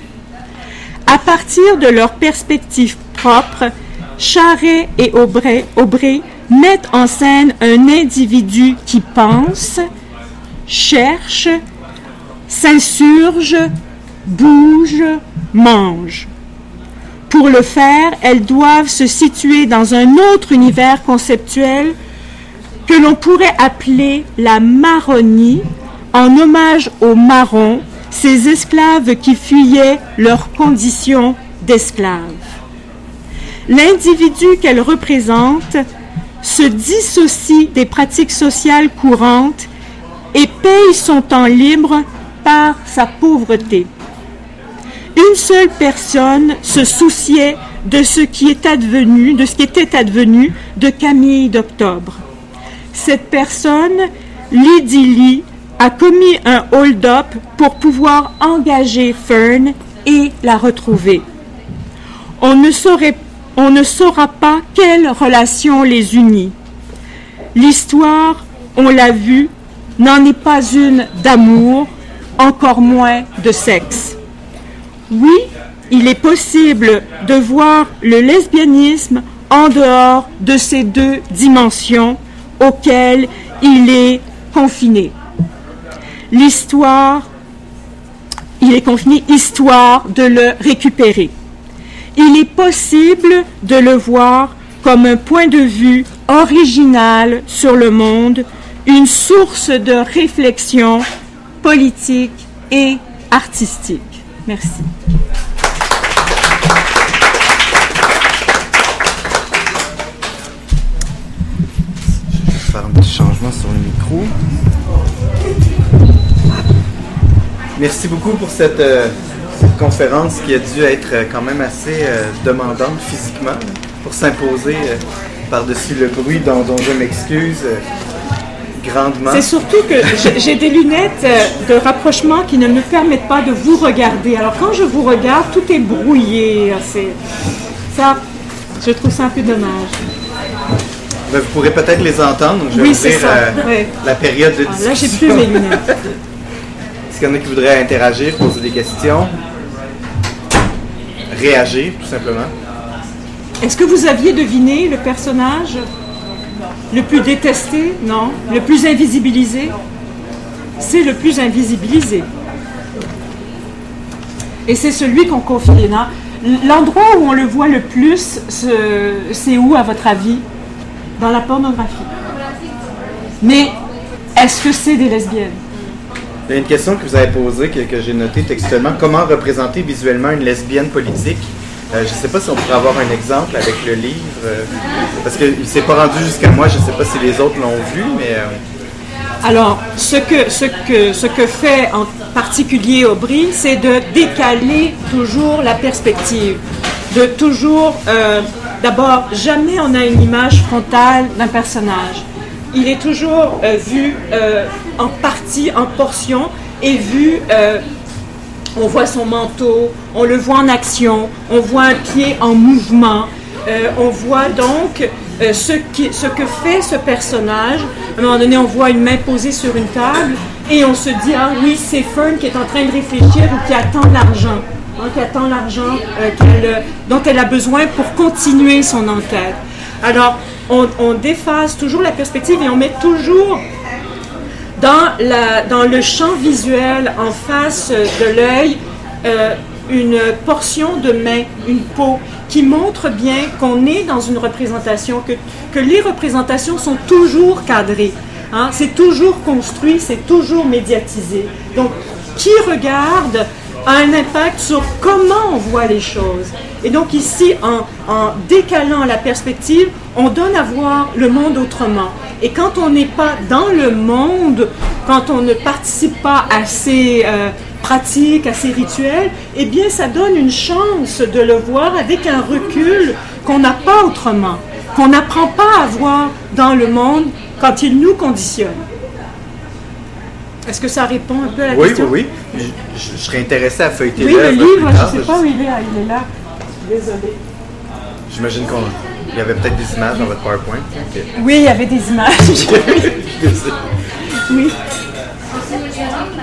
À partir de leur perspective propre, Charest et Aubray, Aubray mettent en scène un individu qui pense, cherche, s'insurge, bouge, mange. Pour le faire, elles doivent se situer dans un autre univers conceptuel que l'on pourrait appeler la marronnie, en hommage aux marrons, ces esclaves qui fuyaient leur condition d'esclaves. L'individu qu'elle représente se dissocie des pratiques sociales courantes et paye son temps libre par sa pauvreté. Une seule personne se souciait de ce qui est advenu, de ce qui était advenu de Camille d'Octobre. Cette personne, Lydie Lee, a commis un hold-up pour pouvoir engager Fern et la retrouver. On ne saurait, on ne saura pas quelle relation les unit. L'histoire, on l'a vu, n'en est pas une d'amour, encore moins de sexe. Oui, il est possible de voir le lesbianisme en dehors de ces deux dimensions auxquelles il est confiné. L'histoire, il est confiné, histoire de le récupérer. Il est possible de le voir comme un point de vue original sur le monde, une source de réflexion politique et artistique. Merci. Je vais faire un petit changement sur le micro. Merci beaucoup pour cette, euh, cette conférence qui a dû être euh, quand même assez euh, demandante physiquement pour s'imposer euh, par-dessus le bruit dont, dont je m'excuse. Euh, grandement. C'est surtout que j'ai des lunettes de rapprochement qui ne me permettent pas de vous regarder. Alors quand je vous regarde, tout est brouillé. C'est ça, je trouve ça un peu dommage. Ben, vous pourrez peut-être les entendre, donc je vais oui, ouvrir euh, ouais. la période de discussion. Ah, là, j'ai plus mes lunettes. Est-ce qu'il y en a qui voudraient interagir, poser des questions, réagir, tout simplement? Est-ce que vous aviez deviné le personnage le plus détesté? Non. Le plus invisibilisé? C'est le plus invisibilisé. Et c'est celui qu'on confie. L'endroit où on le voit le plus, c'est où, à votre avis? Dans la pornographie. Mais est-ce que c'est des lesbiennes? Il y a une question que vous avez posée, que, que j'ai notée textuellement. Comment représenter visuellement une lesbienne politique? Euh, je ne sais pas si on pourrait avoir un exemple avec le livre, euh, parce qu'il ne s'est pas rendu jusqu'à moi. Je ne sais pas si les autres l'ont vu, mais... Euh... Alors, ce que, ce, que, ce que fait en particulier Aubry, c'est de décaler toujours la perspective. De toujours... Euh, D'abord, jamais on a une image frontale d'un personnage. Il est toujours euh, vu euh, en partie, en portion, et vu, euh, on voit son manteau, on le voit en action, on voit un pied en mouvement, euh, on voit donc euh, ce, qui, ce que fait ce personnage. À un moment donné, on voit une main posée sur une table, et on se dit, ah oui, c'est Fern qui est en train de réfléchir ou qui attend de l'argent. Hein, qui attend l'argent euh, qu'elle, dont elle a besoin pour continuer son enquête. Alors, on, on déphase toujours la perspective et on met toujours dans, la, dans le champ visuel en face de l'œil euh, une portion de main, une peau, qui montre bien qu'on est dans une représentation, que, que les représentations sont toujours cadrées. Hein, c'est toujours construit, c'est toujours médiatisé. Donc, qui regarde a un impact sur comment on voit les choses. Et donc ici, en, en décalant la perspective, on donne à voir le monde autrement. Et quand on n'est pas dans le monde, quand on ne participe pas à ces euh, pratiques, à ces rituels, eh bien ça donne une chance de le voir avec un recul qu'on n'a pas autrement, qu'on n'apprend pas à voir dans le monde quand il nous conditionne. Est-ce que ça répond un peu à la oui, question? Oui, oui, oui. Je, je serais intéressé à feuilleter oui, l'œuvre. Oui, le livre, tard, je ne sais pas où il est. Il est là. Désolée. J'imagine qu'il y avait peut-être des images dans votre PowerPoint. Okay. Oui, il y avait des images. oui. Oui. C'est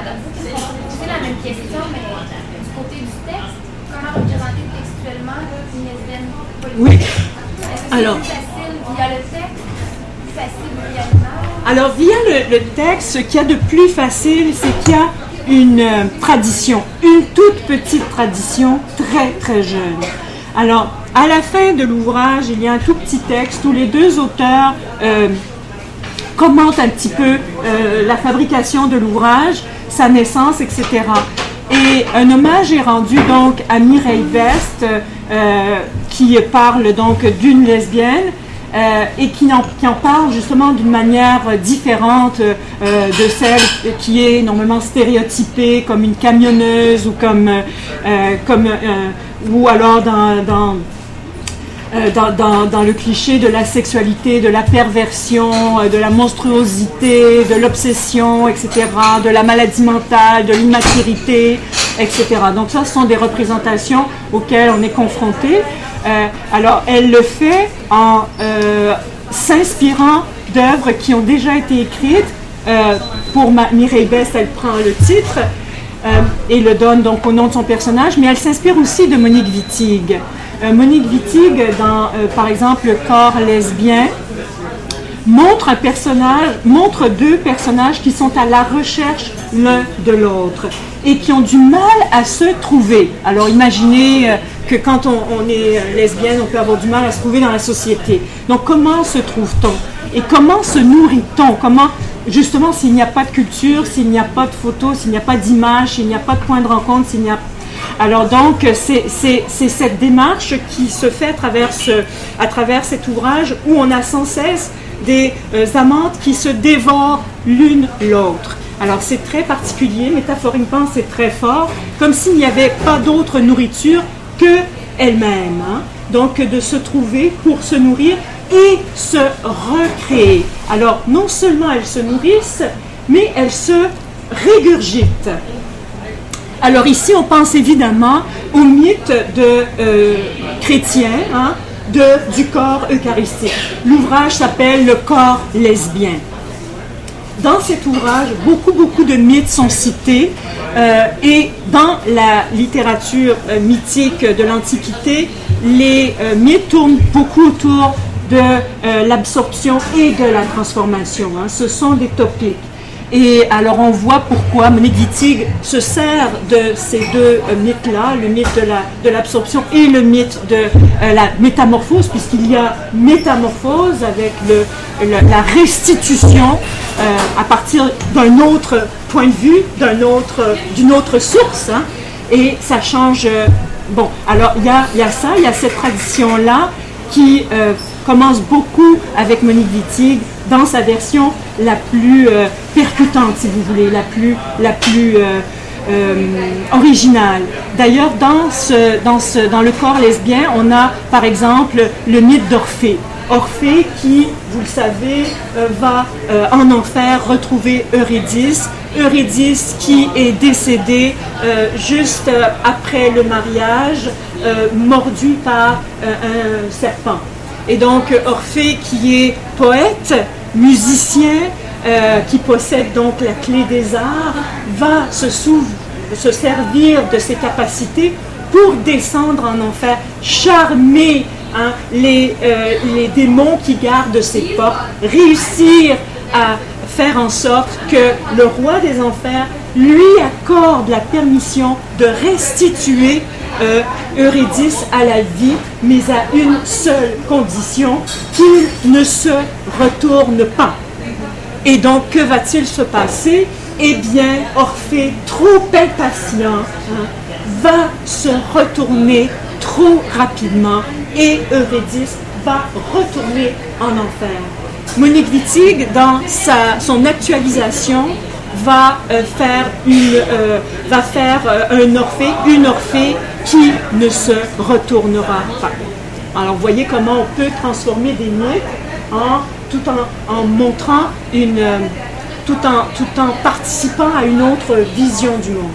la même question, mais du côté du texte, comment représenter textuellement une lesbienne politique? Oui. Est-ce que Alors. c'est plus facile via le texte, plus facile via l'image? Alors, via le, le texte, ce qu'il y a de plus facile, c'est qu'il y a une euh, tradition, une toute petite tradition, très, très jeune. Alors, à la fin de l'ouvrage, il y a un tout petit texte où les deux auteurs euh, commentent un petit peu euh, la fabrication de l'ouvrage, sa naissance, et cetera. Et un hommage est rendu donc à Mireille Best, euh, qui parle donc d'une lesbienne, Euh, et qui en, qui en parle justement d'une manière différente euh, de celle qui est normalement stéréotypée comme une camionneuse ou comme, euh, comme euh, ou alors dans, dans, euh, dans, dans, dans le cliché de la sexualité, de la perversion, euh, de la monstruosité, de l'obsession, et cetera, de la maladie mentale, de l'immaturité, et cetera. Donc ça, ce sont des représentations auxquelles on est confronté. Euh, alors, elle le fait en euh, s'inspirant d'œuvres qui ont déjà été écrites. Euh, pour ma, Mireille Best, elle prend le titre euh, et le donne donc au nom de son personnage, mais elle s'inspire aussi de Monique Wittig. Euh, Monique Wittig, dans euh, par exemple Le corps lesbien, montre un personnage, montre deux personnages qui sont à la recherche l'un de l'autre et qui ont du mal à se trouver. Alors imaginez euh, que quand on, on est lesbienne, on peut avoir du mal à se trouver dans la société. Donc comment se trouve-t-on? Et comment se nourrit-on? Comment, justement, s'il n'y a pas de culture, s'il n'y a pas de photos, s'il n'y a pas d'image, s'il n'y a pas de point de rencontre, s'il n'y a... Alors donc, c'est, c'est, c'est cette démarche qui se fait à travers, ce, à travers cet ouvrage où on a sans cesse des euh, amantes qui se dévorent l'une l'autre. Alors c'est très particulier, métaphoriquement c'est très fort, comme s'il n'y avait pas d'autre nourriture que elle-même. Hein? Donc de se trouver pour se nourrir et se recréer. Alors, non seulement elles se nourrissent, mais elles se régurgitent. Alors ici, on pense évidemment au mythe de euh, chrétien, hein, de, du corps eucharistique. L'ouvrage s'appelle « Le corps lesbien ». Dans cet ouvrage, beaucoup, beaucoup de mythes sont cités euh, et dans la littérature euh, mythique de l'Antiquité, les euh, mythes tournent beaucoup autour de euh, l'absorption et de la transformation. Hein. Ce sont des topiques. Et alors on voit pourquoi Monique Wittig se sert de ces deux euh, mythes-là, le mythe de, la, de l'absorption et le mythe de euh, la métamorphose, puisqu'il y a métamorphose avec le, le, la restitution euh, à partir d'un autre point de vue, d'un autre, d'une autre source, hein, et ça change. Euh, bon, alors il y a, il y a ça, il y a cette tradition-là qui euh, commence beaucoup avec Monique Wittig dans sa version la plus euh, percutante, si vous voulez, la plus, la plus euh, euh, originale. D'ailleurs, dans, ce, dans, ce, dans le corps lesbien, on a par exemple le mythe d'Orphée. Orphée qui, vous le savez, euh, va euh, en enfer retrouver Eurydice. Eurydice qui est décédée euh, juste euh, après le mariage, euh, mordue par euh, un serpent. Et donc Orphée, qui est poète, musicien, euh, qui possède donc la clé des arts, va se, sou- se servir de ses capacités pour descendre en enfer, charmer hein, les, euh, les démons qui gardent ses portes, réussir à faire en sorte que le roi des enfers lui accorde la permission de restituer euh, Eurydice à la vie, mais à une seule condition, qu'il ne se retourne pas. Et donc, que va-t-il se passer? Eh bien, Orphée, trop impatient, hein, va se retourner trop rapidement et Eurydice va retourner en enfer. Monique Wittig, dans sa, son actualisation, va euh, faire, une, euh, va faire euh, un Orphée, une Orphée qui ne se retournera pas. Alors, vous voyez comment on peut transformer des mythes en, tout en, en montrant une, euh, tout, en, tout en participant à une autre vision du monde.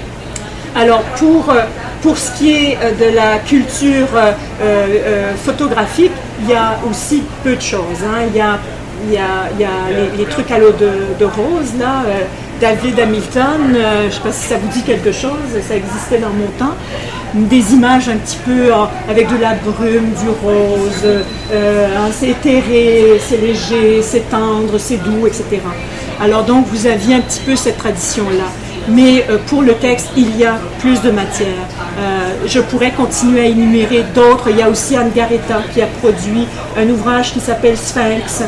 Alors, pour, euh, pour ce qui est euh, de la culture euh, euh, photographique, il y a aussi peu de choses. Hein. Il y a, il y a, il y a les, les trucs à l'eau de, de rose, là, euh, David Hamilton, euh, je ne sais pas si ça vous dit quelque chose, ça existait dans mon temps. Des images un petit peu euh, avec de la brume, du rose, euh, hein, c'est éthéré, c'est léger, c'est tendre, c'est doux, et cetera. Alors donc vous aviez un petit peu cette tradition-là. Mais euh, pour le texte, il y a plus de matière. Euh, je pourrais continuer à énumérer d'autres. Il y a aussi Anne Garretta qui a produit un ouvrage qui s'appelle Sphinx,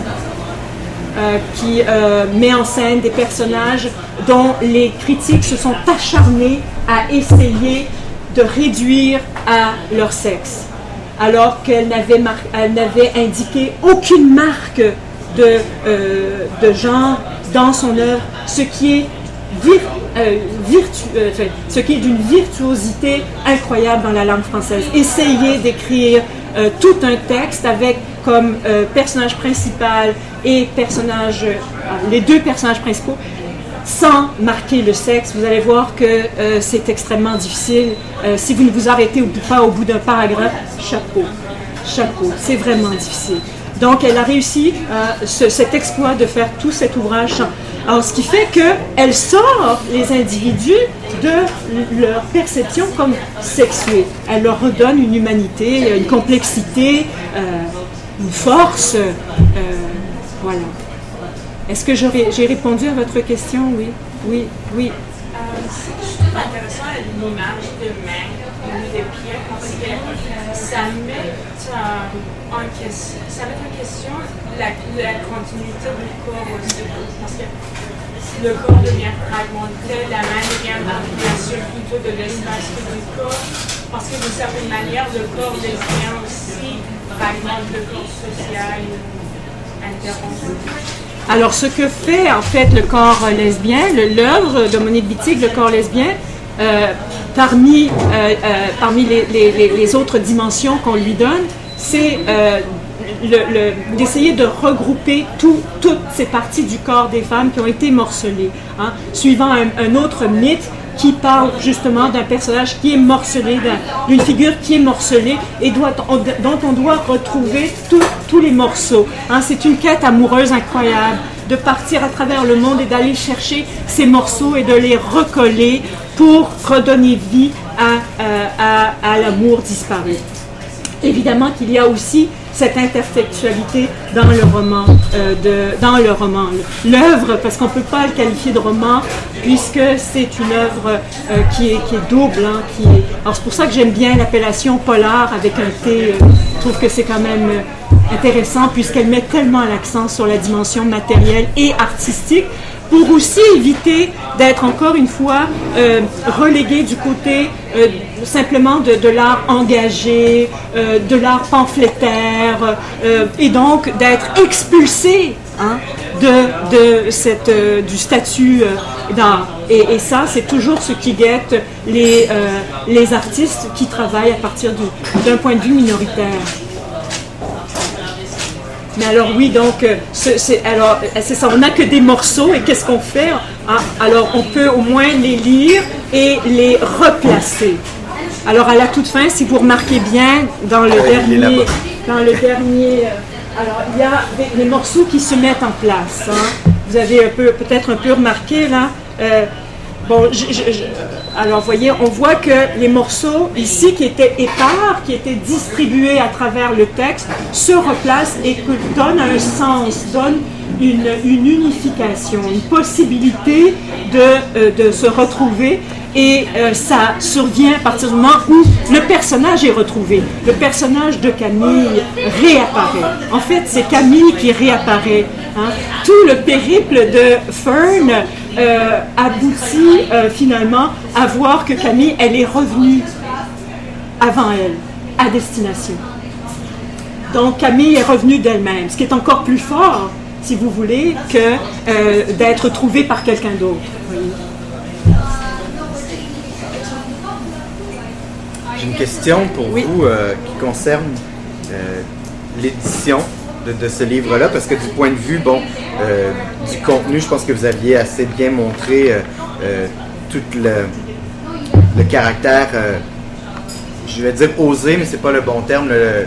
euh, qui euh, met en scène des personnages dont les critiques se sont acharnés à essayer de réduire à leur sexe, alors qu'elle n'avait, mar- elle n'avait indiqué aucune marque de, euh, de genre dans son œuvre, ce qui est Vir, euh, virtu, euh, enfin, ce qui est d'une virtuosité incroyable dans la langue française. Essayez d'écrire euh, tout un texte avec comme euh, personnage principal et personnage, euh, les deux personnages principaux, sans marquer le sexe. Vous allez voir que euh, c'est extrêmement difficile. Euh, si vous ne vous arrêtez pas au bout d'un paragraphe, chapeau, chapeau, c'est vraiment difficile. Donc, elle a réussi euh, ce, cet exploit de faire tout cet ouvrage. Alors, ce qui fait qu'elle sort les individus de leur perception comme sexuée. Elle leur redonne une humanité, une complexité, euh, une force. Euh, voilà. Est-ce que j'aurais, j'ai répondu à votre question? Oui, oui, oui. Euh, ce que je trouve intéressant à l'image de main au niveau des pieds, parce que ça met euh, en question, ça met en question la, la continuité du corps aussi. Parce que si le corps devient fragmenté, la main devient la création plutôt de l'espace que du corps. Parce que d'une certaine manière, le corps lesbien aussi fragmente le corps social interrompu. Alors, ce que fait en fait le corps lesbien, le, l'œuvre de Monique Wittig, le corps lesbien, euh, parmi, euh, euh, parmi les, les, les autres dimensions qu'on lui donne, c'est euh, le, le, d'essayer de regrouper tout, toutes ces parties du corps des femmes qui ont été morcelées, hein, suivant un, un autre mythe qui parle justement d'un personnage qui est morcelé, d'une figure qui est morcelée et doit, on, dont on doit retrouver tout, tous les morceaux. Hein, c'est une quête amoureuse incroyable de partir à travers le monde et d'aller chercher ces morceaux et de les recoller pour redonner vie à, à, à, à l'amour disparu. Évidemment qu'il y a aussi cette intertextualité dans le roman, euh, de, dans le roman. L'œuvre, parce qu'on ne peut pas le qualifier de roman, puisque c'est une œuvre euh, qui, est, qui est double. Hein, qui est... Alors c'est pour ça que j'aime bien l'appellation polar avec un T. Euh, je trouve que c'est quand même euh, intéressant, puisqu'elle met tellement l'accent sur la dimension matérielle et artistique, pour aussi éviter d'être encore une fois euh, relégué du côté euh, simplement de, de l'art engagé, euh, de l'art pamphlétaire, euh, et donc d'être expulsé hein, de, de cette, euh, du statut euh, d'art. Et, et ça, c'est toujours ce qui guette les, euh, les artistes qui travaillent à partir du, d'un point de vue minoritaire. Mais alors oui, donc, c'est, c'est, alors, c'est ça, on n'a que des morceaux, et qu'est-ce qu'on fait? Ah, alors, on peut au moins les lire et les replacer. Alors, à la toute fin, si vous remarquez bien, dans le dernier, dans le dernier, alors, il y a des, des morceaux qui se mettent en place. Hein. Vous avez un peu, peut-être un peu remarqué, là, euh, bon, je, je, je, alors, vous voyez, on voit que les morceaux ici qui étaient épars, qui étaient distribués à travers le texte, se replacent et que donnent un sens, donnent une, une unification, une possibilité de, euh, de se retrouver. Et euh, ça survient à partir du moment où le personnage est retrouvé. Le personnage de Camille réapparaît. En fait, c'est Camille qui réapparaît. Hein. Tout le périple de Fern euh, aboutit euh, finalement à voir que Camille, elle est revenue avant elle, à destination. Donc Camille est revenue d'elle-même, ce qui est encore plus fort, si vous voulez, que euh, d'être trouvée par quelqu'un d'autre. Voyez. J'ai une question pour oui. vous euh, qui concerne euh, l'édition de, de ce livre-là, parce que du point de vue bon, euh, du contenu, je pense que vous aviez assez bien montré euh, euh, tout le, le caractère, euh, je vais dire osé, mais c'est pas le bon terme, le,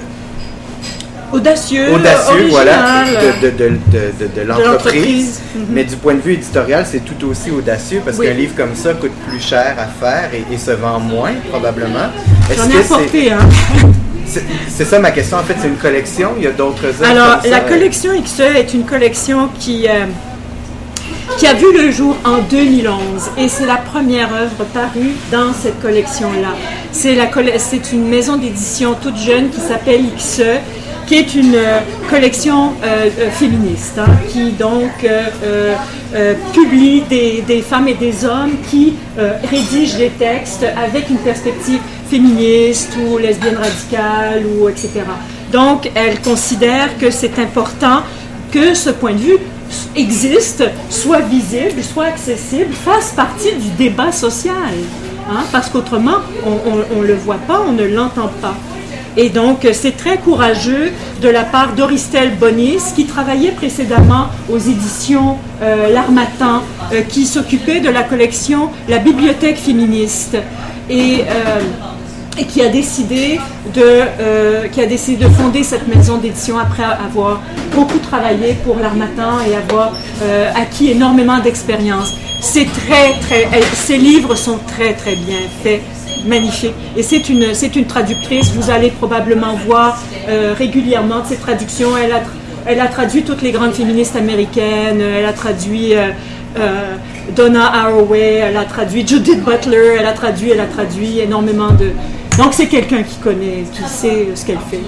audacieux, audacieux voilà, de, de, de, de, de, de l'entreprise. l'entreprise. Mm-hmm. Mais du point de vue éditorial, c'est tout aussi audacieux parce oui. qu'un livre comme ça coûte plus cher à faire et, et se vend moins, probablement. Est-ce J'en ai apporté, hein. C'est, c'est ça ma question. En fait, c'est une collection. Il y a d'autres œuvres. Alors, comme la ça. collection X E est une collection qui, euh, qui a vu le jour en deux mille onze et c'est la première œuvre parue dans cette collection-là. C'est, la, c'est une maison d'édition toute jeune qui s'appelle X E, qui est une euh, collection euh, euh, féministe, hein, qui donc euh, euh, publie des, des femmes et des hommes qui euh, rédigent des textes avec une perspective féministe ou lesbienne radicale, ou et cetera. Donc, elle considère que c'est important que ce point de vue existe, soit visible, soit accessible, fasse partie du débat social, hein, parce qu'autrement, on ne le voit pas, on ne l'entend pas. Et donc, c'est très courageux de la part d'Auristelle Bonis, qui travaillait précédemment aux éditions euh, L'Harmattan, euh, qui s'occupait de la collection La Bibliothèque féministe, et, euh, et qui a décidé de, euh, qui a décidé de fonder cette maison d'édition après avoir beaucoup travaillé pour L'Harmattan et avoir euh, acquis énormément d'expérience. C'est très, très, elle, ces livres sont très, très bien faits. Magnifique. Et c'est une, c'est une traductrice, vous allez probablement voir euh, régulièrement de ses traductions. Elle a, elle a traduit toutes les grandes féministes américaines, elle a traduit euh, euh, Donna Haraway, elle a traduit Judith Butler, elle a traduit, elle a traduit énormément de... Donc c'est quelqu'un qui connaît, qui sait ce qu'elle fait.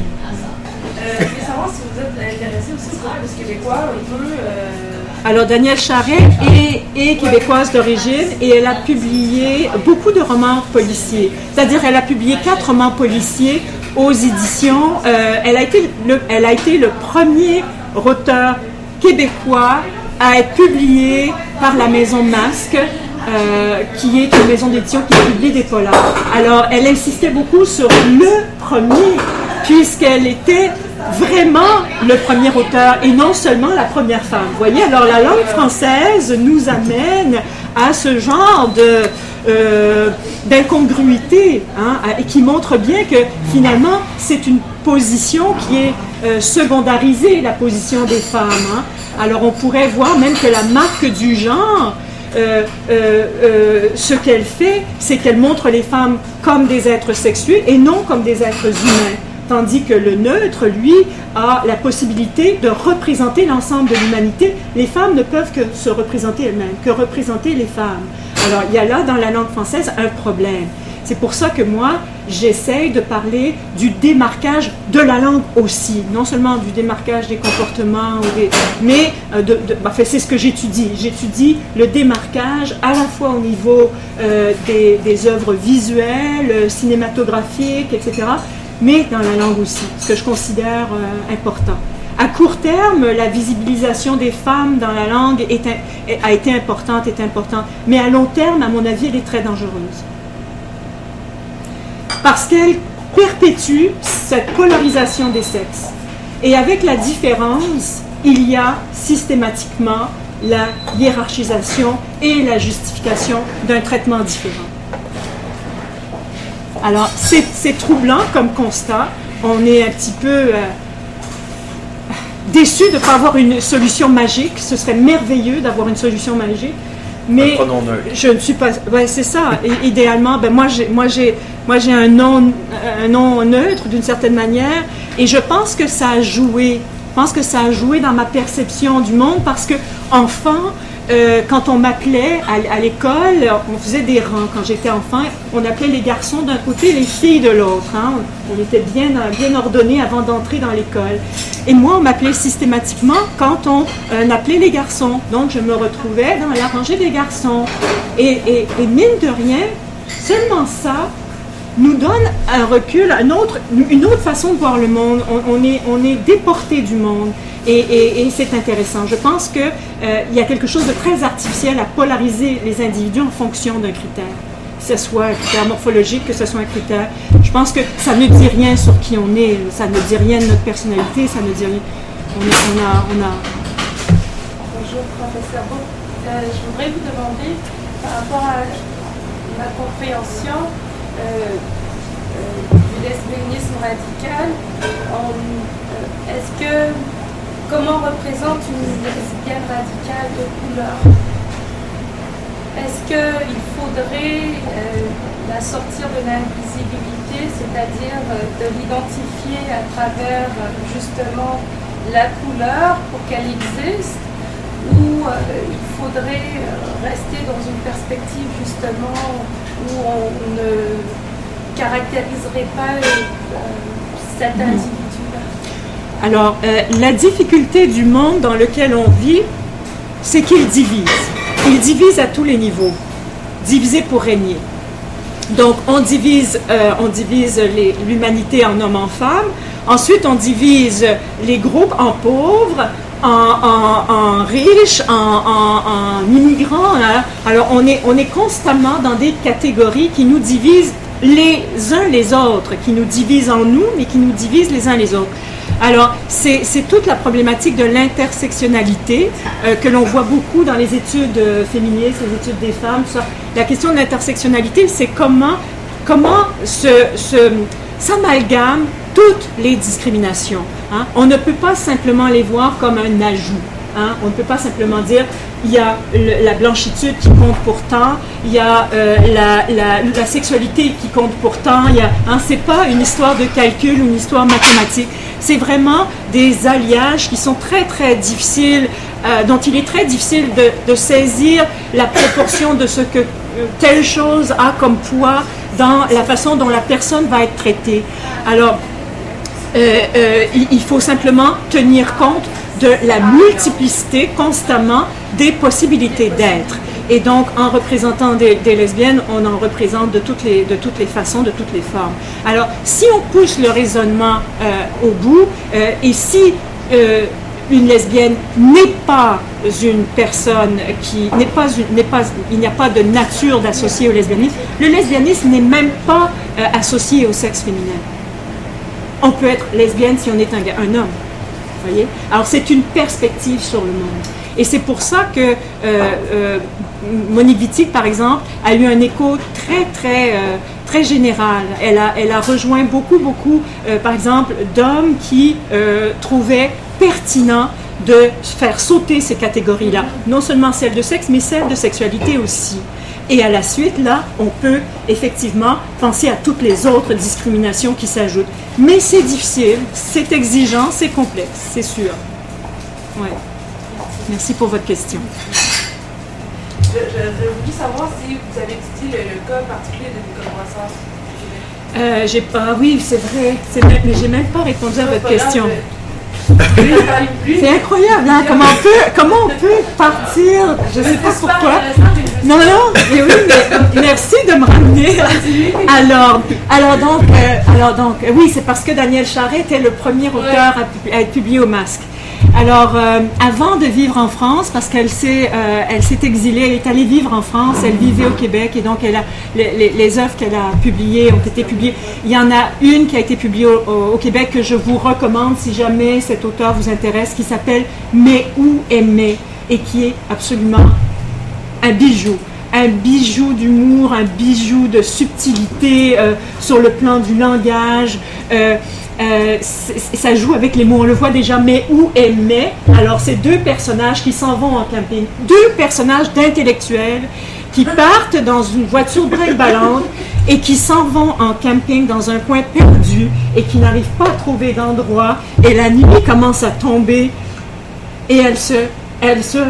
Euh, je veux savoir si vous êtes intéressé aussi par le québécois un peu... Euh... Alors, Danielle Charret est, est québécoise d'origine et elle a publié beaucoup de romans policiers. C'est-à-dire, elle a publié quatre romans policiers aux éditions. Euh, elle, a été le, elle a été le premier auteur québécois à être publié par la Maison Masque, euh, qui est une maison d'édition qui publie des polars. Alors, elle insistait beaucoup sur le premier, puisqu'elle était vraiment le premier auteur et non seulement la première femme. Vous voyez, alors la langue française nous amène à ce genre de euh, d'incongruité, hein, et qui montre bien que finalement c'est une position qui est euh, secondarisée, la position des femmes. Hein. Alors on pourrait voir même que la marque du genre, euh, euh, euh, ce qu'elle fait, c'est qu'elle montre les femmes comme des êtres sexués et non comme des êtres humains. Tandis que le neutre, lui, a la possibilité de représenter l'ensemble de l'humanité. Les femmes ne peuvent que se représenter elles-mêmes, que représenter les femmes. Alors, il y a là, dans la langue française, un problème. C'est pour ça que moi, j'essaye de parler du démarquage de la langue aussi. Non seulement du démarquage des comportements, ou des, mais de, de, enfin, c'est ce que j'étudie. J'étudie le démarquage à la fois au niveau euh, des, des œuvres visuelles, cinématographiques, et cetera, mais dans la langue aussi, ce que je considère euh, important. À court terme, la visibilisation des femmes dans la langue est, a été importante, est importante, mais à long terme, à mon avis, elle est très dangereuse. Parce qu'elle perpétue cette polarisation des sexes. Et avec la différence, il y a systématiquement la hiérarchisation et la justification d'un traitement différent. Alors, c'est, c'est troublant comme constat. On est un petit peu euh, déçu de ne pas avoir une solution magique. Ce serait merveilleux d'avoir une solution magique. Mais je ne suis pas... Ouais, c'est ça. Et, idéalement, ben moi, j'ai, moi, j'ai, moi, j'ai un nom, un nom neutre d'une certaine manière. Et je pense que ça a joué. Je pense que ça a joué dans ma perception du monde parce que, enfant, Euh, quand on m'appelait à, à l'école, on faisait des rangs. Quand j'étais enfant, on appelait les garçons d'un côté, les filles de l'autre. Hein. On était bien, bien ordonnés avant d'entrer dans l'école. Et moi, on m'appelait systématiquement quand on euh, appelait les garçons. Donc, je me retrouvais dans la rangée des garçons. Et, et, et mine de rien, seulement ça nous donne un recul, un autre, une autre façon de voir le monde. On, on est, on est déporté du monde. Et, et, et c'est intéressant. Je pense qu'il euh, y a quelque chose de très artificiel à polariser les individus en fonction d'un critère. Que ce soit un critère morphologique, que ce soit un critère... Je pense que ça ne dit rien sur qui on est, ça ne dit rien de notre personnalité, ça ne dit rien... On, est, on, a, on a... Bonjour, professeur Beau. Euh, je voudrais vous demander, par rapport à ma compréhension euh, euh, du lesbianisme radical, on, euh, est-ce que... Comment représente une lesbienne radicale de couleur? Est-ce qu'il faudrait euh, la sortir de l'invisibilité, c'est-à-dire euh, de l'identifier à travers euh, justement la couleur pour qu'elle existe, ou euh, il faudrait euh, rester dans une perspective justement où on ne caractériserait pas euh, cet individu? Alors, euh, la difficulté du monde dans lequel on vit, c'est qu'il divise. Il divise à tous les niveaux. Diviser pour régner. Donc, on divise, euh, on divise les, l'humanité en hommes, en femmes. Ensuite, on divise les groupes en pauvres, en, en, en riches, en, en, en immigrants. Hein. Alors, on est, on est constamment dans des catégories qui nous divisent les uns les autres, qui nous divisent en nous, mais qui nous divisent les uns les autres. Alors, c'est, c'est toute la problématique de l'intersectionnalité euh, que l'on voit beaucoup dans les études euh, féministes, les études des femmes, tout ça. La question de l'intersectionnalité, c'est comment, comment se, se, s'amalgament toutes les discriminations. Hein? On ne peut pas simplement les voir comme un ajout. Hein? On ne peut pas simplement dire il y a le, la blanchitude qui compte pour tant, il y a euh, la, la, la sexualité qui compte pour tant. Il y a, hein, c'est pas une histoire de calcul ou une histoire mathématique. C'est vraiment des alliages qui sont très très difficiles, euh, dont il est très difficile de, de saisir la proportion de ce que euh, telle chose a comme poids dans la façon dont la personne va être traitée. Alors, euh, euh, il, il faut simplement tenir compte de la multiplicité constamment des possibilités d'être. Et donc, en représentant des, des lesbiennes, on en représente de toutes les, de toutes les façons, de toutes les formes. Alors, si on pousse le raisonnement euh, au bout, euh, et si euh, une lesbienne n'est pas une personne qui n'est pas, une, n'est pas, il n'y a pas de nature d'associer au lesbianisme, le lesbianisme n'est même pas euh, associé au sexe féminin. on peut être lesbienne si on est un, un homme. Vous voyez? Alors, c'est une perspective sur le monde. Et c'est pour ça que euh, euh, Monique Wittig, par exemple, a eu un écho très, très, euh, très général. Elle a, elle a rejoint beaucoup, beaucoup, euh, par exemple, d'hommes qui euh, trouvaient pertinent de faire sauter ces catégories-là. Non seulement celles de sexe, mais celles de sexualité aussi. Et à la suite, là, on peut effectivement penser à toutes les autres discriminations qui s'ajoutent. Mais c'est difficile, c'est exigeant, c'est complexe, c'est sûr. Ouais. Merci pour votre question. J'aurais voulu savoir si vous avez étudié le, le cas particulier de Nicole Brossard. Euh, j'ai pas, oui, c'est vrai, c'est même, mais j'ai même pas répondu à votre question. C'est incroyable, hein? Comment on peut, comment on peut partir, je ne sais pas pourquoi. Non, non, mais oui, mais merci de me ramener. Alors, alors donc, euh, alors donc, oui, c'est parce que Danielle Charret était le premier auteur à, à être publié au Masque. Alors, euh, avant de vivre en France, parce qu'elle s'est, euh, elle s'est exilée, elle est allée vivre en France, elle vivait au Québec, et donc elle a, les, les, les œuvres qu'elle a publiées ont été publiées. Il y en a une qui a été publiée au, au, au Québec que je vous recommande si jamais cet auteur vous intéresse, qui s'appelle « Mais où aimer ?» et qui est absolument un bijou. Un bijou d'humour, un bijou de subtilité euh, sur le plan du langage. Euh, Euh, ça joue avec les mots, on le voit déjà, mais où est mais? Alors, c'est deux personnages qui s'en vont en camping, deux personnages d'intellectuels qui partent dans une voiture brinque-ballante et qui s'en vont en camping dans un coin perdu et qui n'arrivent pas à trouver d'endroit, et la nuit commence à tomber et elles se, elles se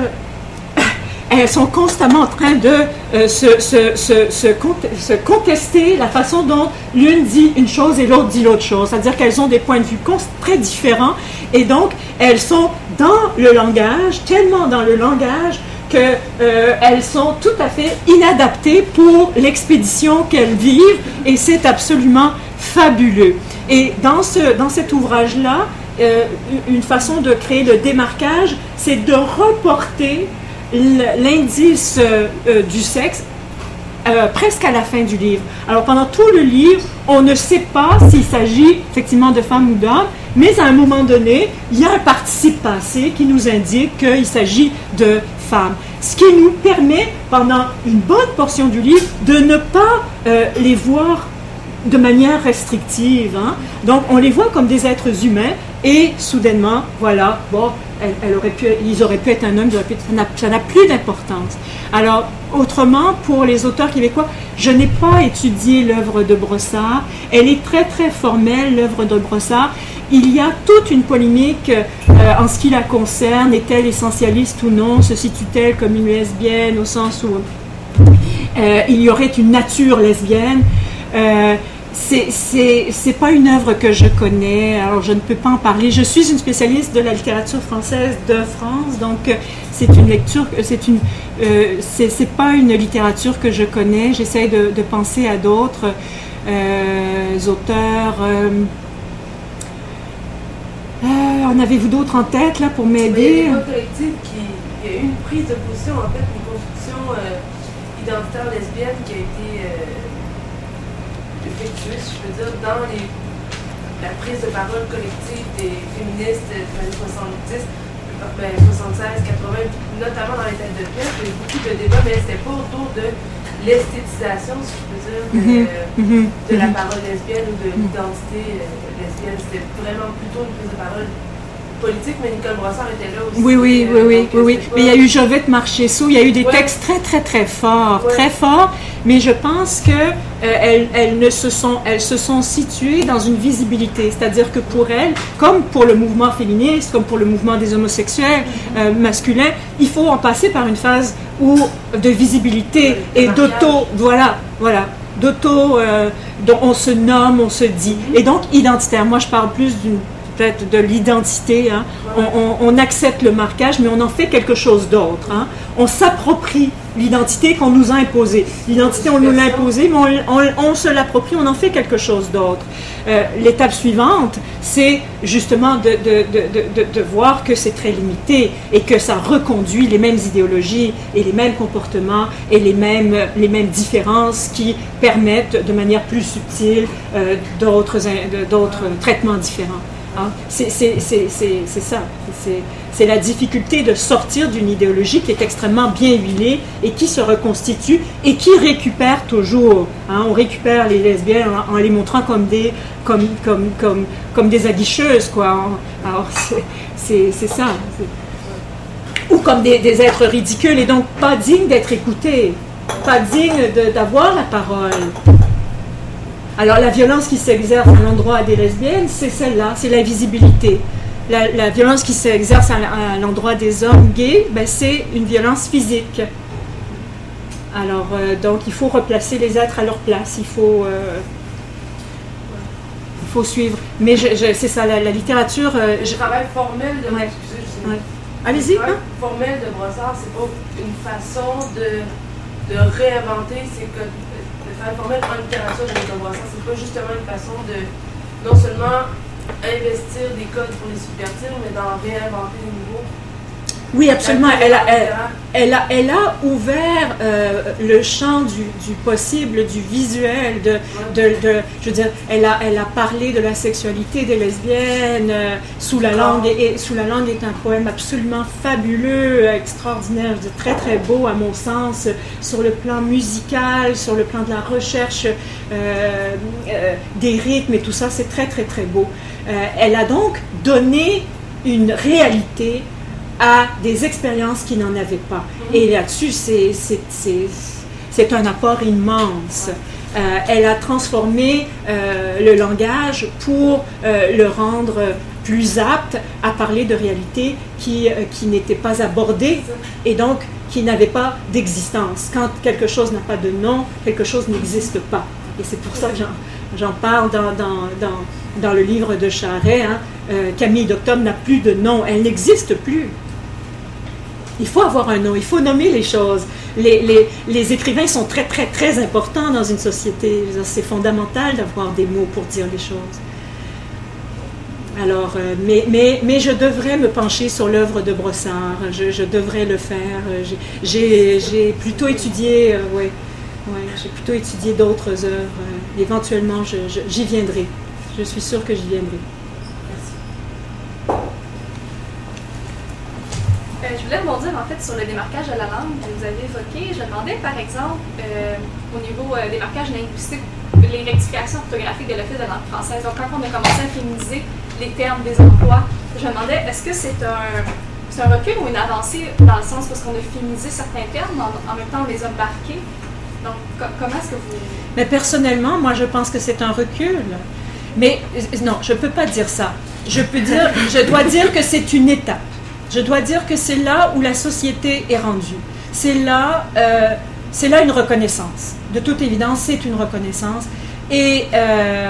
elles sont constamment en train de euh, se, se, se, se, se contester la façon dont l'une dit une chose et l'autre dit l'autre chose. C'est-à-dire qu'elles ont des points de vue très différents et donc elles sont dans le langage, tellement dans le langage qu'elles euh, sont tout à fait inadaptées pour l'expédition qu'elles vivent et c'est absolument fabuleux. Et dans, ce, dans cet ouvrage-là, euh, une façon de créer le démarquage, c'est de reporter l'indice euh, euh, du sexe euh, presque à la fin du livre. Alors pendant tout le livre, on ne sait pas s'il s'agit effectivement de femmes ou d'hommes, mais à un moment donné, il y a un participe passé qui nous indique qu'il s'agit de femmes. Ce qui nous permet, pendant une bonne portion du livre, de ne pas euh, les voir de manière restrictive. Hein? Donc on les voit comme des êtres humains et soudainement, voilà, bon, elle, elle aurait pu, ils auraient pu être un homme, ils auraient pu, ça n'a plus d'importance. Alors, autrement, pour les auteurs québécois, je n'ai pas étudié l'œuvre de Brossard. Elle est très, très formelle, l'œuvre de Brossard. Il y a toute une polémique euh, en ce qui la concerne. Est-elle essentialiste ou non? Se situe-t-elle comme une lesbienne au sens où euh, il y aurait une nature lesbienne? Euh, C'est, c'est, c'est pas une œuvre que je connais, alors je ne peux pas en parler. Je suis une spécialiste de la littérature française de France, donc c'est une lecture, c'est une, euh, c'est, c'est pas une littérature que je connais. J'essaie de, de penser à d'autres euh, auteurs. Euh, euh, en avez-vous d'autres en tête là pour m'aider? Il y a des collectifs qui, il y a eu une prise de position, en fait, une construction euh, identitaire lesbienne qui a été euh, effectuée, si je peux dire, dans les, la prise de parole collective des féministes des années soixante-dix, ben, soixante-seize, quatre-vingts, notamment dans les têtes de pièce. Il y a eu beaucoup de débats, mais c'était pas autour de l'esthétisation, si je peux dire, de, mm-hmm. de mm-hmm. la parole lesbienne ou de l'identité euh, lesbienne. C'était vraiment plutôt une prise de parole politique, mais Nicole Brossard était là aussi. Oui, oui, oui, oui, oui, oui. Mais il y a eu Jovette Marchessault, il y a eu des ouais. textes très, très, très forts, ouais. très forts, mais je pense que euh, elles, elles, ne se sont, elles se sont situées dans une visibilité, c'est-à-dire que pour elles, comme pour le mouvement féministe, comme pour le mouvement des homosexuels euh, masculins, il faut en passer par une phase où, de visibilité ouais, et d'auto, voilà, voilà, d'auto, euh, dont on se nomme, on se dit, mm-hmm. et donc identitaire. Moi, je parle plus d'une peut-être de l'identité, hein. on, on, on accepte le marquage, mais on en fait quelque chose d'autre. Hein. On s'approprie l'identité qu'on nous a imposée. L'identité, on nous l'a imposée, mais on, on, on se l'approprie, on en fait quelque chose d'autre. Euh, l'étape suivante, c'est justement de, de, de, de, de voir que c'est très limité et que ça reconduit les mêmes idéologies et les mêmes comportements et les mêmes, les mêmes différences qui permettent de manière plus subtile euh, d'autres, d'autres traitements différents. Hein? C'est, c'est, c'est, c'est, c'est ça. C'est, c'est la difficulté de sortir d'une idéologie qui est extrêmement bien huilée et qui se reconstitue et qui récupère toujours. Hein? On récupère les lesbiennes en, en les montrant comme des, comme, comme, comme, comme des aguicheuses, quoi. Alors, c'est, c'est, c'est ça. C'est... Ou comme des, des êtres ridicules et donc pas dignes d'être écoutés, pas dignes de, d'avoir la parole. Alors, la violence qui s'exerce à l'endroit des lesbiennes, c'est celle-là, c'est la visibilité. La, la violence qui s'exerce à, à l'endroit des hommes gays, ben, c'est une violence physique. Alors, euh, donc, il faut replacer les êtres à leur place, il faut, euh, il faut suivre. Mais je, je, c'est ça, la, la littérature... Euh, le je... travail formel de... Ouais. Excusez, je sais. Ouais. Allez-y. Le travail hein? formel de Brossard, c'est pas une façon de, de réinventer ces codes. Le travail formel en littérature de Brossard, c'est pas justement une façon de non seulement investir des codes pour les subvertir, mais d'en réinventer de nouveaux. Oui, absolument. Elle a, elle, elle a, elle a ouvert euh, le champ du, du possible, du visuel, de, de, de, je veux dire, elle a, elle a parlé de la sexualité des lesbiennes. Euh, sous la langue et, et Sous la langue est un poème absolument fabuleux, extraordinaire, je veux dire, très très beau à mon sens, sur le plan musical, sur le plan de la recherche euh, euh, des rythmes et tout ça, c'est très très très beau. Euh, elle a donc donné une réalité à des expériences qui n'en avaient pas. Et là-dessus, c'est, c'est, c'est, c'est un apport immense. Euh, elle a transformé euh, le langage pour euh, le rendre plus apte à parler de réalités qui, euh, qui n'étaient pas abordées et donc qui n'avaient pas d'existence. Quand quelque chose n'a pas de nom, quelque chose n'existe pas. Et c'est pour ça que j'en, j'en parle dans, dans, dans, dans le livre de Charest. Hein. Euh, Camille Doctome n'a plus de nom, elle n'existe plus. Il faut avoir un nom, il faut nommer les choses. Les, les, les écrivains sont très, très, très importants dans une société. C'est fondamental d'avoir des mots pour dire les choses. Alors, euh, mais, mais, mais je devrais me pencher sur l'œuvre de Brossard. Je, je devrais le faire. J'ai, j'ai, j'ai plutôt étudié, euh, ouais, ouais, j'ai plutôt étudié d'autres œuvres. Euh, éventuellement, je, je, j'y viendrai. Je suis sûre que j'y viendrai. Je voulais rebondir en fait sur le démarquage de la langue que vous avez évoqué. Je me demandais par exemple, euh, au niveau euh, des marquages linguistiques, les rectifications orthographiques de l'Office de langue française. Donc quand on a commencé à féminiser les termes des emplois, je me demandais, est-ce que c'est un, c'est un recul ou une avancée dans le sens parce qu'on a féminisé certains termes, en, en même temps on les a marqués? Donc co- comment est-ce que vous... Mais personnellement, moi je pense que c'est un recul. Mais non, je ne peux pas dire ça. Je peux dire, je dois dire que c'est une étape. Je dois dire que c'est là où la société est rendue. C'est là, euh, c'est là une reconnaissance. De toute évidence, c'est une reconnaissance. Et euh,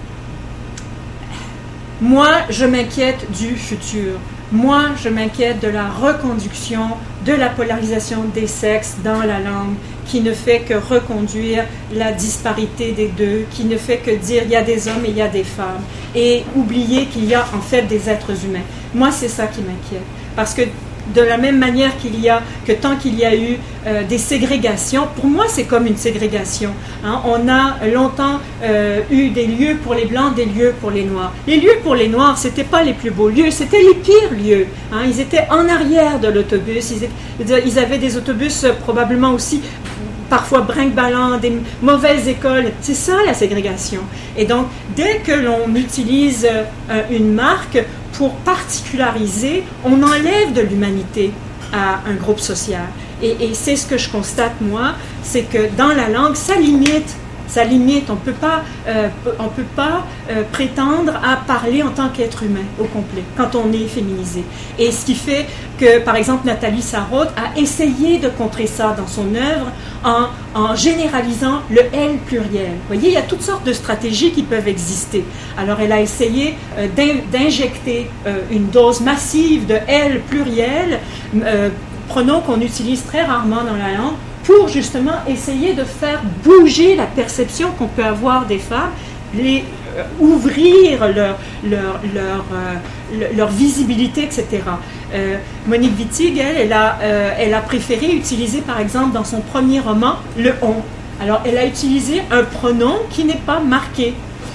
moi, je m'inquiète du futur. Moi, je m'inquiète de la reconduction, de la polarisation des sexes dans la langue, qui ne fait que reconduire la disparité des deux, qui ne fait que dire il y a des hommes et il y a des femmes, et oublier qu'il y a en fait des êtres humains. Moi, c'est ça qui m'inquiète. Parce que de la même manière qu'il y a, que tant qu'il y a eu euh, des ségrégations, pour moi c'est comme une ségrégation. Hein. On a longtemps euh, eu des lieux pour les Blancs, des lieux pour les Noirs. Les lieux pour les Noirs, c'était pas les plus beaux lieux, c'était les pires lieux. Hein. Ils étaient en arrière de l'autobus, ils, étaient, ils avaient des autobus euh, probablement aussi parfois brinque-ballant, des mauvaises écoles. C'est ça la ségrégation. Et donc, dès que l'on utilise euh, une marque pour particulariser, on enlève de l'humanité à un groupe social. Et, et c'est ce que je constate, moi, c'est que dans la langue, ça limite. Ça limite. On ne peut pas, euh, on peut pas euh, prétendre à parler en tant qu'être humain au complet, quand on est féminisé. Et ce qui fait que, par exemple, Nathalie Sarraute a essayé de contrer ça dans son œuvre en, en généralisant le « elle » pluriel. Vous voyez, il y a toutes sortes de stratégies qui peuvent exister. Alors, elle a essayé euh, d'in- d'injecter euh, une dose massive de « elle » pluriel, euh, pronom qu'on utilise très rarement dans la langue, pour justement essayer de faire bouger la perception qu'on peut avoir des femmes, les, euh, ouvrir leur, leur, leur, euh, leur visibilité, et cetera. Euh, Monique Wittig, elle, elle a, euh, elle a préféré utiliser, par exemple, dans son premier roman, le « on ». Alors, elle a utilisé un pronom qui n'est pas marqué,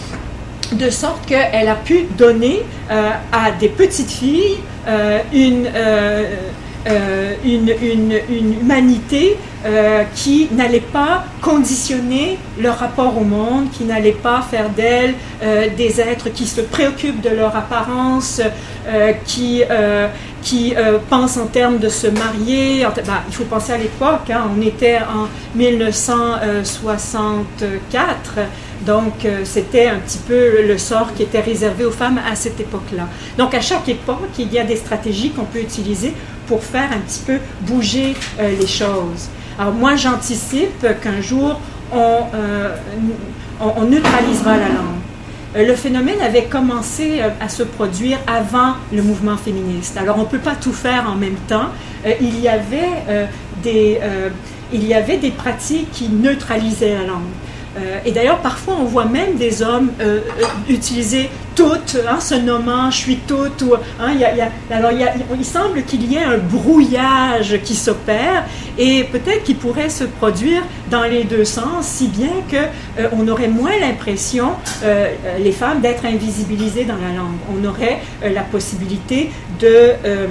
de sorte qu'elle a pu donner euh, à des petites filles euh, une, euh, euh, une, une, une humanité euh, qui n'allait pas conditionner leur rapport au monde, qui n'allait pas faire d'elles euh, des êtres qui se préoccupent de leur apparence, euh, qui, euh, qui euh, pensent en termes de se marier. En ben, il faut penser à l'époque, hein, on était en mille neuf cent soixante-quatre, donc euh, c'était un petit peu le sort qui était réservé aux femmes à cette époque-là. Donc à chaque époque, il y a des stratégies qu'on peut utiliser pour faire un petit peu bouger euh, les choses. Alors moi, j'anticipe qu'un jour, on, euh, on, on neutralisera la langue. Euh, le phénomène avait commencé euh, à se produire avant le mouvement féministe. Alors on ne peut pas tout faire en même temps. Euh, il y avait, euh, des, euh, il y avait des pratiques qui neutralisaient la langue. Euh, et d'ailleurs, parfois, on voit même des hommes euh, euh, utiliser toutes, hein, se nommant « je suis toute ». Ou, hein, y a, y a, alors, y a, il semble qu'il y ait un brouillage qui s'opère et peut-être qu'il pourrait se produire dans les deux sens, si bien qu'on euh, aurait moins l'impression, euh, les femmes, d'être invisibilisées dans la langue. On aurait euh, la possibilité de... Euh,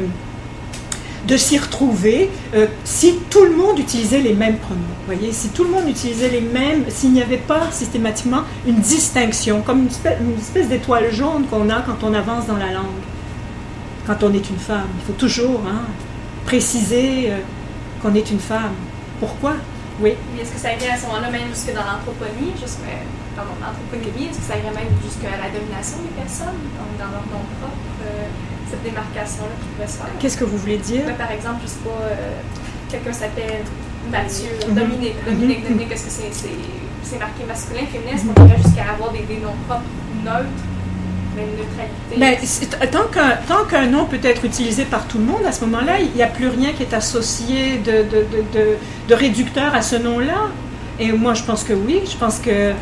de s'y retrouver euh, si tout le monde utilisait les mêmes pronoms. Voyez, si tout le monde utilisait les mêmes, s'il n'y avait pas systématiquement une distinction, comme une espèce, une espèce d'étoile jaune qu'on a quand on avance dans la langue. Quand on est une femme, il faut toujours hein, préciser euh, qu'on est une femme. Pourquoi? Oui. Mais est-ce que ça irait à ce moment-là même jusque dans l'anthroponie, jusque, pardon, l'anthroponymie, est-ce que ça irait même jusqu'à la domination des personnes, donc dans leur nom propre? Euh, cette démarcation-là qui pourrait se faire. Qu'est-ce que vous voulez dire? Mais par exemple, je ne sais pas, euh, quelqu'un s'appelle Mathieu, mm-hmm. Dominique, Dominique, mm-hmm. Dominique, est-ce que c'est marqué masculin, féminin? Est-ce qu'on irait jusqu'à avoir des, des noms propres neutres, mais une neutralité? Ben, tant qu'un tant qu'un nom peut être utilisé par tout le monde, à ce moment-là, il n'y a plus rien qui est associé de, de, de, de, de réducteur à ce nom-là. Et moi, je pense que oui, je pense que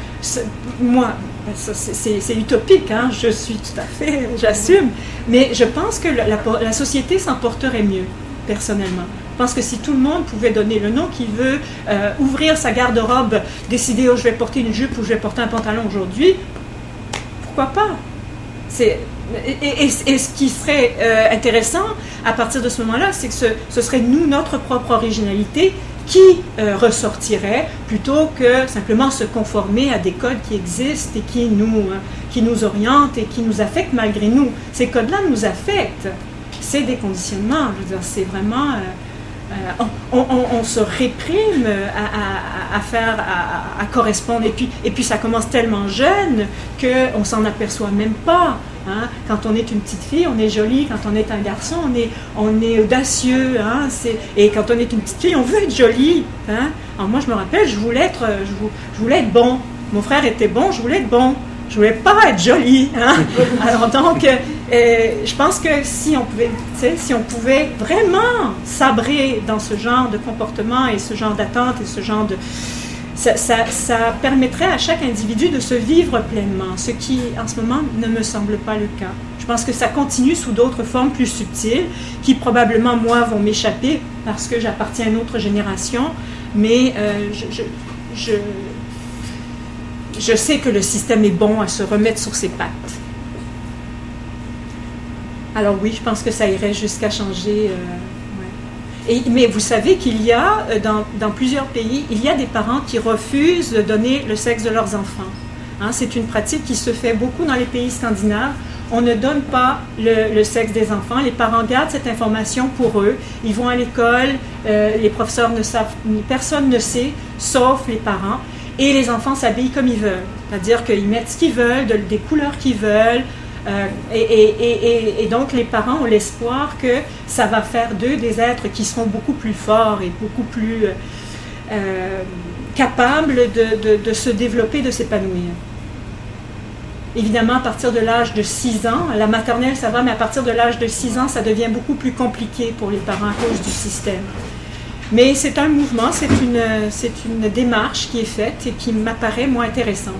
moi, c'est utopique, hein? Je suis tout à fait, j'assume, mais je pense que la, la société s'en porterait mieux, personnellement. Je pense que si tout le monde pouvait donner le nom qu'il veut, euh, ouvrir sa garde-robe, décider oh, je vais porter une jupe ou je vais porter un pantalon aujourd'hui, pourquoi pas? C'est... Et, et, et ce qui serait euh, intéressant à partir de ce moment-là, c'est que ce, ce serait nous, notre propre originalité, qui euh, ressortirait plutôt que simplement se conformer à des codes qui existent et qui nous, euh, qui nous orientent et qui nous affectent malgré nous. Ces codes-là nous affectent. C'est des conditionnements. Je veux dire, c'est vraiment... Euh, euh, on, on, on se réprime à, à, à faire, à, à correspondre. Et puis, et puis ça commence tellement jeune qu'on ne s'en aperçoit même pas. Hein? Quand on est une petite fille, on est jolie. Quand on est un garçon, on est, on est audacieux. Hein? Et quand on est une petite fille, on veut être jolie. Hein? Alors moi, je me rappelle, je voulais être, je, je voulais être bon. Mon frère était bon, je voulais être bon. Je voulais pas être jolie. Hein? Alors donc, euh, je pense que si on pouvait, si on pouvait vraiment sabrer dans ce genre de comportement et ce genre d'attente et ce genre de... Ça, ça, ça permettrait à chaque individu de se vivre pleinement, ce qui, en ce moment, ne me semble pas le cas. Je pense que ça continue sous d'autres formes plus subtiles, qui probablement, moi, vont m'échapper parce que j'appartiens à une autre génération, mais euh, je, je, je, je sais que le système est bon à se remettre sur ses pattes. Alors oui, je pense que ça irait jusqu'à changer... Euh, Et, mais vous savez qu'il y a, dans, dans plusieurs pays, il y a des parents qui refusent de donner le sexe de leurs enfants. Hein, c'est une pratique qui se fait beaucoup dans les pays scandinaves. On ne donne pas le, le sexe des enfants. Les parents gardent cette information pour eux. Ils vont à l'école, euh, les professeurs ne savent, personne ne sait, sauf les parents. Et les enfants s'habillent comme ils veulent. C'est-à-dire qu'ils mettent ce qu'ils veulent, de, des couleurs qu'ils veulent. Euh, et, et, et, et donc les parents ont l'espoir que ça va faire d'eux des êtres qui seront beaucoup plus forts et beaucoup plus euh, capables de, de, de se développer, de s'épanouir. Évidemment, à partir de l'âge de six ans, la maternelle ça va, mais à partir de l'âge de six ans, ça devient beaucoup plus compliqué pour les parents à cause du système. Mais c'est un mouvement, c'est une, c'est une démarche qui est faite et qui m'apparaît moins intéressante.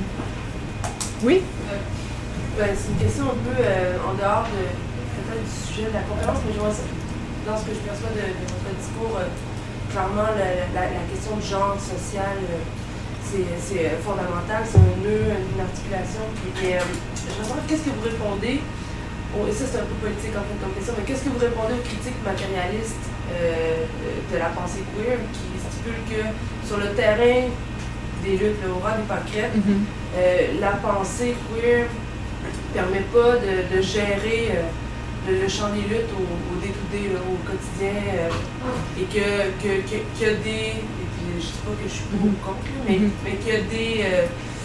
Oui? Euh, ben, c'est une question un peu euh, en dehors de, peut-être du sujet de la conférence, mais je vois ça, dans ce que je perçois de, de votre discours, euh, clairement la, la, la question du genre social, euh, c'est, c'est fondamental, c'est un nœud, une articulation. Et euh, je me demande qu'est-ce que vous répondez, oh, et ça c'est un peu politique en fait comme question, mais qu'est-ce que vous répondez aux critiques matérialistes euh, de la pensée queer qui stipule que sur le terrain des luttes, le aura des pâquerettes, mm-hmm. euh, la pensée queer ne permet pas de, de gérer euh, le, le champ des luttes au, au day-to-day, là, au quotidien, euh, et que, que, que, qu'il y a des, et puis je ne dis pas que je suis pour ou contre, mais, mm-hmm. mais qu'il y a des, euh,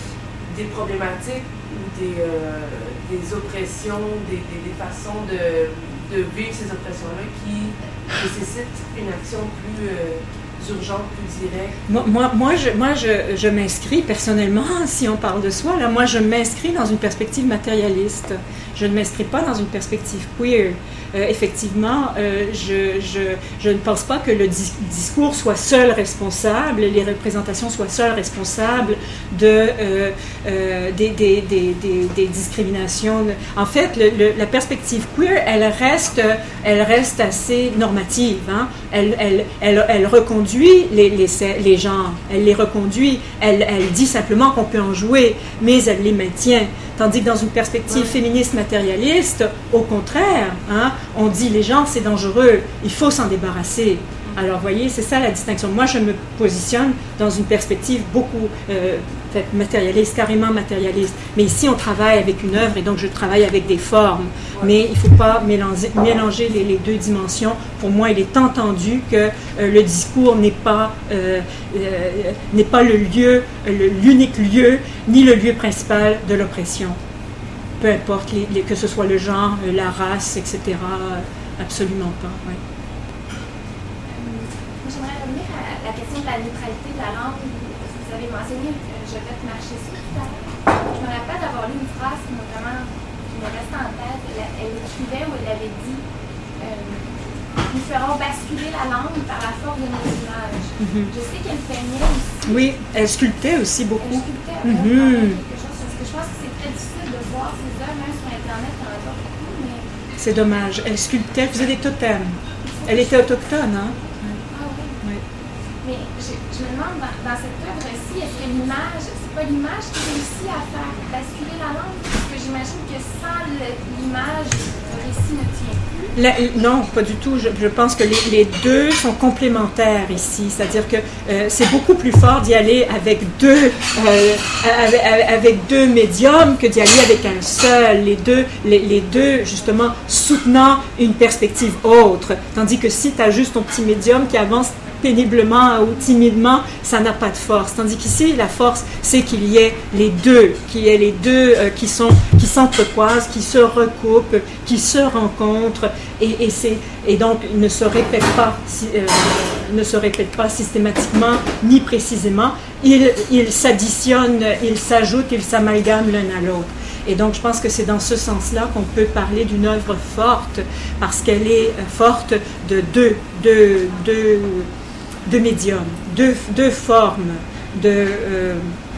des problématiques ou des, euh, des oppressions, des, des, des façons de, de vivre ces oppressions-là qui nécessitent une action plus euh, urgente, plus directe. Moi, moi, moi, je, moi je, je m'inscris personnellement, si on parle de soi, là, moi je m'inscris dans une perspective matérialiste. Je ne m'inscris pas dans une perspective queer. Euh, effectivement, euh, je, je, je ne pense pas que le dis- discours soit seul responsable, les représentations soient seules responsables de, euh, euh, des, des, des, des, des discriminations. En fait, le, le, la perspective queer, elle reste, elle reste assez normative. Hein? Elle, elle, elle, elle reconduit les, les, les genres, elle les reconduit, elle, elle dit simplement qu'on peut en jouer, mais elle les maintient. Tandis que dans une perspective ouais. féministe matérialiste, au contraire, hein, on dit les gens c'est dangereux, il faut s'en débarrasser. Alors, vous voyez, c'est ça la distinction. Moi, je me positionne dans une perspective beaucoup euh, matérialiste, carrément matérialiste. Mais ici, on travaille avec une œuvre et donc je travaille avec des formes. Mais il ne faut pas mélanger, mélanger les, les deux dimensions. Pour moi, il est entendu que euh, le discours n'est pas, euh, euh, n'est pas le lieu, le, l'unique lieu, ni le lieu principal de l'oppression. Peu importe, les, les, que ce soit le genre, la race, et cetera. Absolument pas. Ouais. La question de la neutralité de la langue, vous avez mentionné euh, Josette Marchessault tout à l'heure. Je me rappelle d'avoir lu une phrase qui m'a vraiment qui me reste en tête. Elle, elle écrivait ou elle avait dit euh, nous ferons basculer la langue par la force de nos images. Mm-hmm. Je sais qu'elle peignait aussi. Oui, elle sculptait aussi beaucoup. Elle sculptait mm-hmm. quelque chose, parce que je pense que c'est très difficile de voir ces œuvres, même sur Internet, il y en a pas beaucoup, mais... C'est dommage. Elle sculptait, elle faisait des totems. Elle était autochtone, hein? Mais je, je me demande, dans, dans cette œuvre-ci, est-ce que l'image, c'est pas l'image qui réussit à faire basculer la langue? Parce que j'imagine que sans le, l'image, le récit ne tient plus. La, non, pas du tout. Je, je pense que les, les deux sont complémentaires ici. C'est-à-dire que euh, c'est beaucoup plus fort d'y aller avec deux, euh, avec, avec deux médiums que d'y aller avec un seul. Les deux, les, les deux, justement, soutenant une perspective autre. Tandis que si tu as juste ton petit médium qui avance péniblement ou timidement, ça n'a pas de force. Tandis qu'ici, la force, c'est qu'il y ait les deux, qu'il y ait les deux euh, qui sont, qui s'entrecroisent, qui se recoupent, qui se rencontrent, et, et, c'est, et donc ne se répètent pas, euh, ne se répètent pas systématiquement ni précisément. Ils, ils s'additionnent, ils s'ajoutent, ils s'amalgament l'un à l'autre. Et donc, je pense que c'est dans ce sens-là qu'on peut parler d'une œuvre forte, parce qu'elle est forte de deux, deux, deux, deux médiums, deux, deux formes de, euh,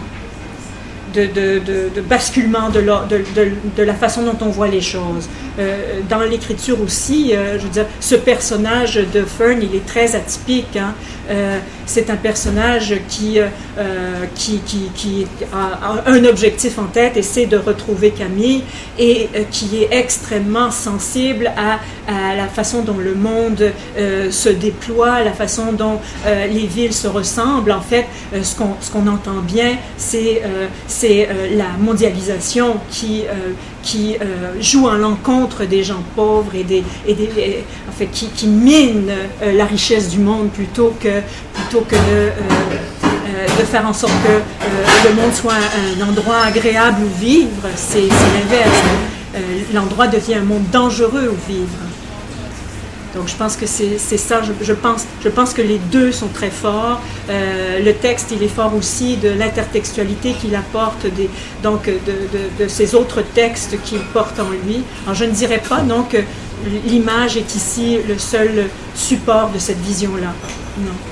de, de, de, de basculement de la, de, de, de la façon dont on voit les choses. Euh, dans l'écriture aussi, euh, je veux dire, ce personnage de Fern, il est très atypique. Hein? Euh, c'est un personnage qui, euh, qui, qui, qui a un objectif en tête, essaie de retrouver Camille, et euh, qui est extrêmement sensible à, à la façon dont le monde euh, se déploie, la façon dont euh, les villes se ressemblent. En fait, euh, ce, qu'on, ce qu'on entend bien, c'est, euh, c'est euh, la mondialisation qui... Euh, qui euh, joue en l'encontre des gens pauvres et, des, et, des, et en fait, qui, qui mine euh, la richesse du monde plutôt que, plutôt que de, euh, euh, de faire en sorte que euh, le monde soit un, un endroit agréable où vivre. C'est, c'est l'inverse. Euh, l'endroit devient un monde dangereux où vivre. Donc je pense que c'est, c'est ça, je, je, pense, je pense que les deux sont très forts. Euh, le texte, il est fort aussi de l'intertextualité qu'il apporte, des, donc de, de, de ces autres textes qu'il porte en lui. Alors je ne dirais pas non que l'image est ici le seul support de cette vision-là. Non.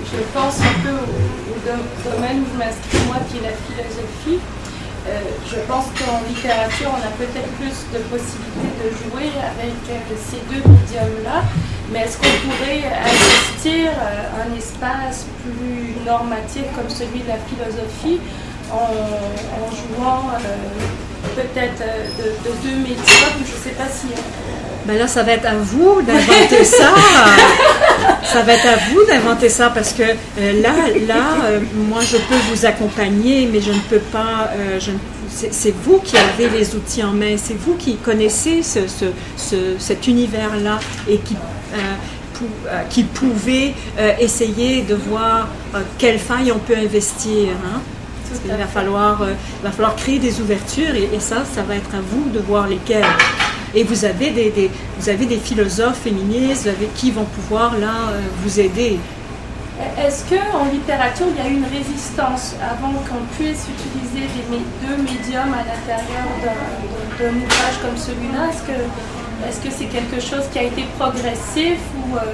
je pense un peu au, au domaine où je m'inscris moi, qui est la philosophie. Euh, je pense qu'en littérature, on a peut-être plus de possibilités de jouer avec euh, ces deux médiums-là, mais est-ce qu'on pourrait investir euh, un espace plus normatif comme celui de la philosophie en, en jouant euh, peut-être euh, de, de deux médiums? Je ne sais pas si... Euh, Ben là, ça va être à vous d'inventer ça. Ça va être à vous d'inventer ça parce que euh, là, là, euh, moi, je peux vous accompagner, mais je ne peux pas. Euh, je ne, c'est, c'est vous qui avez les outils en main. C'est vous qui connaissez ce, ce, ce, cet univers-là et qui, euh, pou, euh, qui pouvez euh, essayer de voir euh, quelles failles on peut investir. Hein? Parce qu'il va falloir, euh, va falloir créer des ouvertures et, et ça, ça va être à vous de voir lesquelles. Et vous avez des, des, vous avez des philosophes féministes avec qui vont pouvoir là euh, vous aider. Est-ce qu'en littérature, il y a eu une résistance avant qu'on puisse utiliser des mé- deux médiums à l'intérieur d'un, d'un ouvrage comme celui-là? Est-ce que, est-ce que c'est quelque chose qui a été progressif ou... Euh,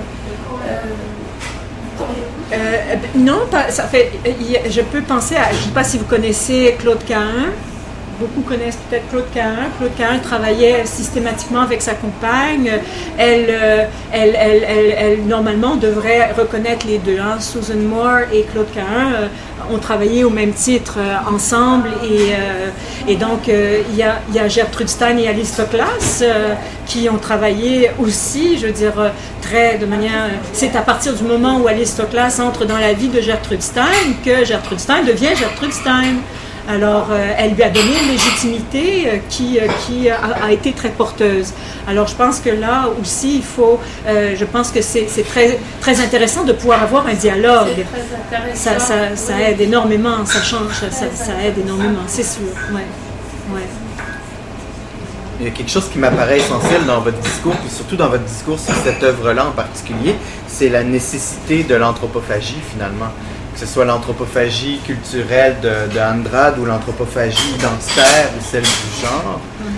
euh, Euh, non, pas, ça fait, je peux penser à, je ne sais pas si vous connaissez Claude Cahun. Beaucoup connaissent peut-être Claude Cahun. Claude Cahun travaillait systématiquement avec sa compagne. Elle, euh, elle, elle, elle, elle, normalement, devrait reconnaître les deux. Hein. Susan Moore et Claude Cahun euh, ont travaillé au même titre euh, ensemble. Et, euh, et donc, euh, il y a, il y a Gertrude Stein et Alice Toklas euh, qui ont travaillé aussi, je veux dire, euh, très de manière... C'est à partir du moment où Alice Toklas entre dans la vie de Gertrude Stein que Gertrude Stein devient Gertrude Stein. Alors, euh, elle lui a donné une légitimité euh, qui, euh, qui a, a été très porteuse. Alors, je pense que là aussi, il faut... Euh, je pense que c'est, c'est très, très intéressant de pouvoir avoir un dialogue. C'est très intéressant. Ça, ça, ça aide énormément, ça change, ça, ça aide énormément, c'est sûr. Ouais. Ouais. Il y a quelque chose qui m'apparaît essentiel dans votre discours, puis surtout dans votre discours sur cette œuvre-là en particulier, c'est la nécessité de l'anthropophagie, finalement. Que ce soit l'anthropophagie culturelle de, de Andrade ou l'anthropophagie identitaire ou celle du genre.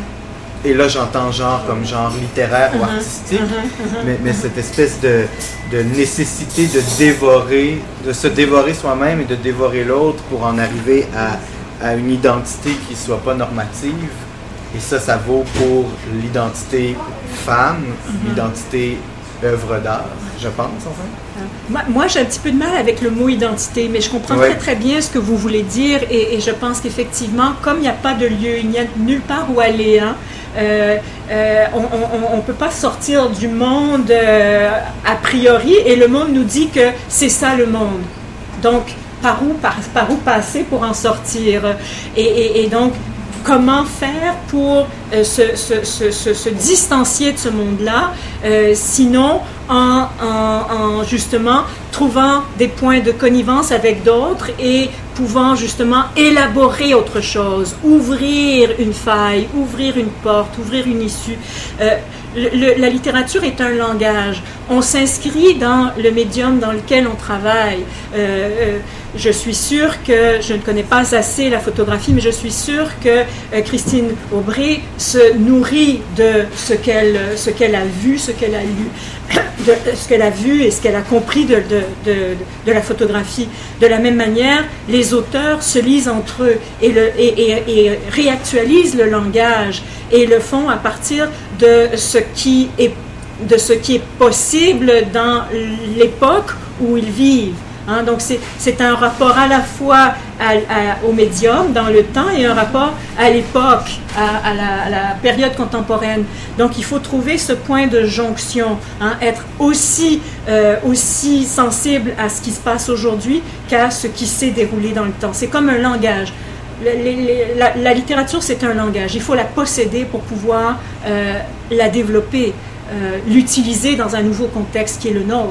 Et là, j'entends genre comme genre littéraire ou artistique, mais, mais cette espèce de, de nécessité de dévorer, de se dévorer soi-même et de dévorer l'autre pour en arriver à, à une identité qui ne soit pas normative. Et ça, ça vaut pour l'identité femme, l'identité œuvre d'art, je pense, enfin. Moi, moi, j'ai un petit peu de mal avec le mot identité, mais je comprends ouais. très très bien ce que vous voulez dire et, et je pense qu'effectivement, comme il n'y a pas de lieu, il n'y a nulle part où aller, hein, euh, euh, on ne peut pas sortir du monde euh, a priori et le monde nous dit que c'est ça le monde. Donc, par où, par, par où passer pour en sortir? Et, et, et donc, comment faire pour euh, se, se, se, se, se distancier de ce monde-là, euh, sinon en, en, en justement trouvant des points de connivence avec d'autres et pouvant justement élaborer autre chose, ouvrir une faille, ouvrir une porte, ouvrir une issue. Euh, le, le, la littérature est un langage. On s'inscrit dans le médium dans lequel on travaille. Euh, euh, Je suis sûre que, je ne connais pas assez la photographie, mais je suis sûre que euh, Christine Aubry se nourrit de ce qu'elle, ce qu'elle a vu, ce qu'elle a lu, de, ce qu'elle a vu et ce qu'elle a compris de, de, de, de la photographie. De la même manière, les auteurs se lisent entre eux et, le, et, et, et réactualisent le langage et le font à partir de ce qui est, de ce qui est possible dans l'époque où ils vivent. Hein, donc c'est, c'est un rapport à la fois à, à, au médium dans le temps et un rapport à l'époque, à, à, la, à la période contemporaine. Donc il faut trouver ce point de jonction, hein, être aussi, euh, aussi sensible à ce qui se passe aujourd'hui qu'à ce qui s'est déroulé dans le temps. C'est comme un langage. Les, les, la, la littérature, c'est un langage. Il faut la posséder pour pouvoir euh, la développer, euh, l'utiliser dans un nouveau contexte qui est le nôtre.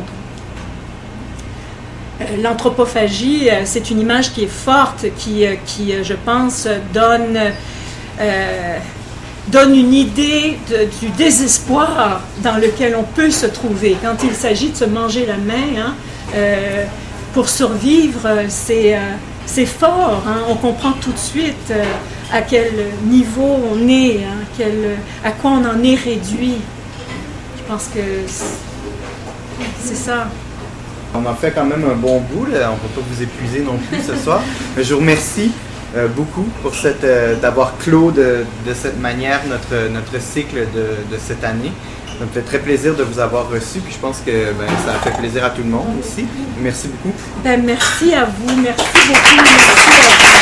L'anthropophagie, c'est une image qui est forte, qui, qui je pense, donne, euh, donne une idée de, du désespoir dans lequel on peut se trouver. Quand il s'agit de se manger la main, hein, euh, pour survivre, c'est, euh, c'est fort. Hein, on comprend tout de suite euh, à quel niveau on est, hein, quel, à quoi on en est réduit. Je pense que c'est, c'est ça. On en fait quand même un bon bout, là. On ne va pas vous épuiser non plus ce soir. Mais je vous remercie euh, beaucoup pour cette, euh, d'avoir clos de, de cette manière notre, notre cycle de, de cette année. Ça me fait très plaisir de vous avoir reçu, puis je pense que ben, ça a fait plaisir à tout le monde aussi. Merci beaucoup. Ben, merci à vous, merci beaucoup, merci à vous.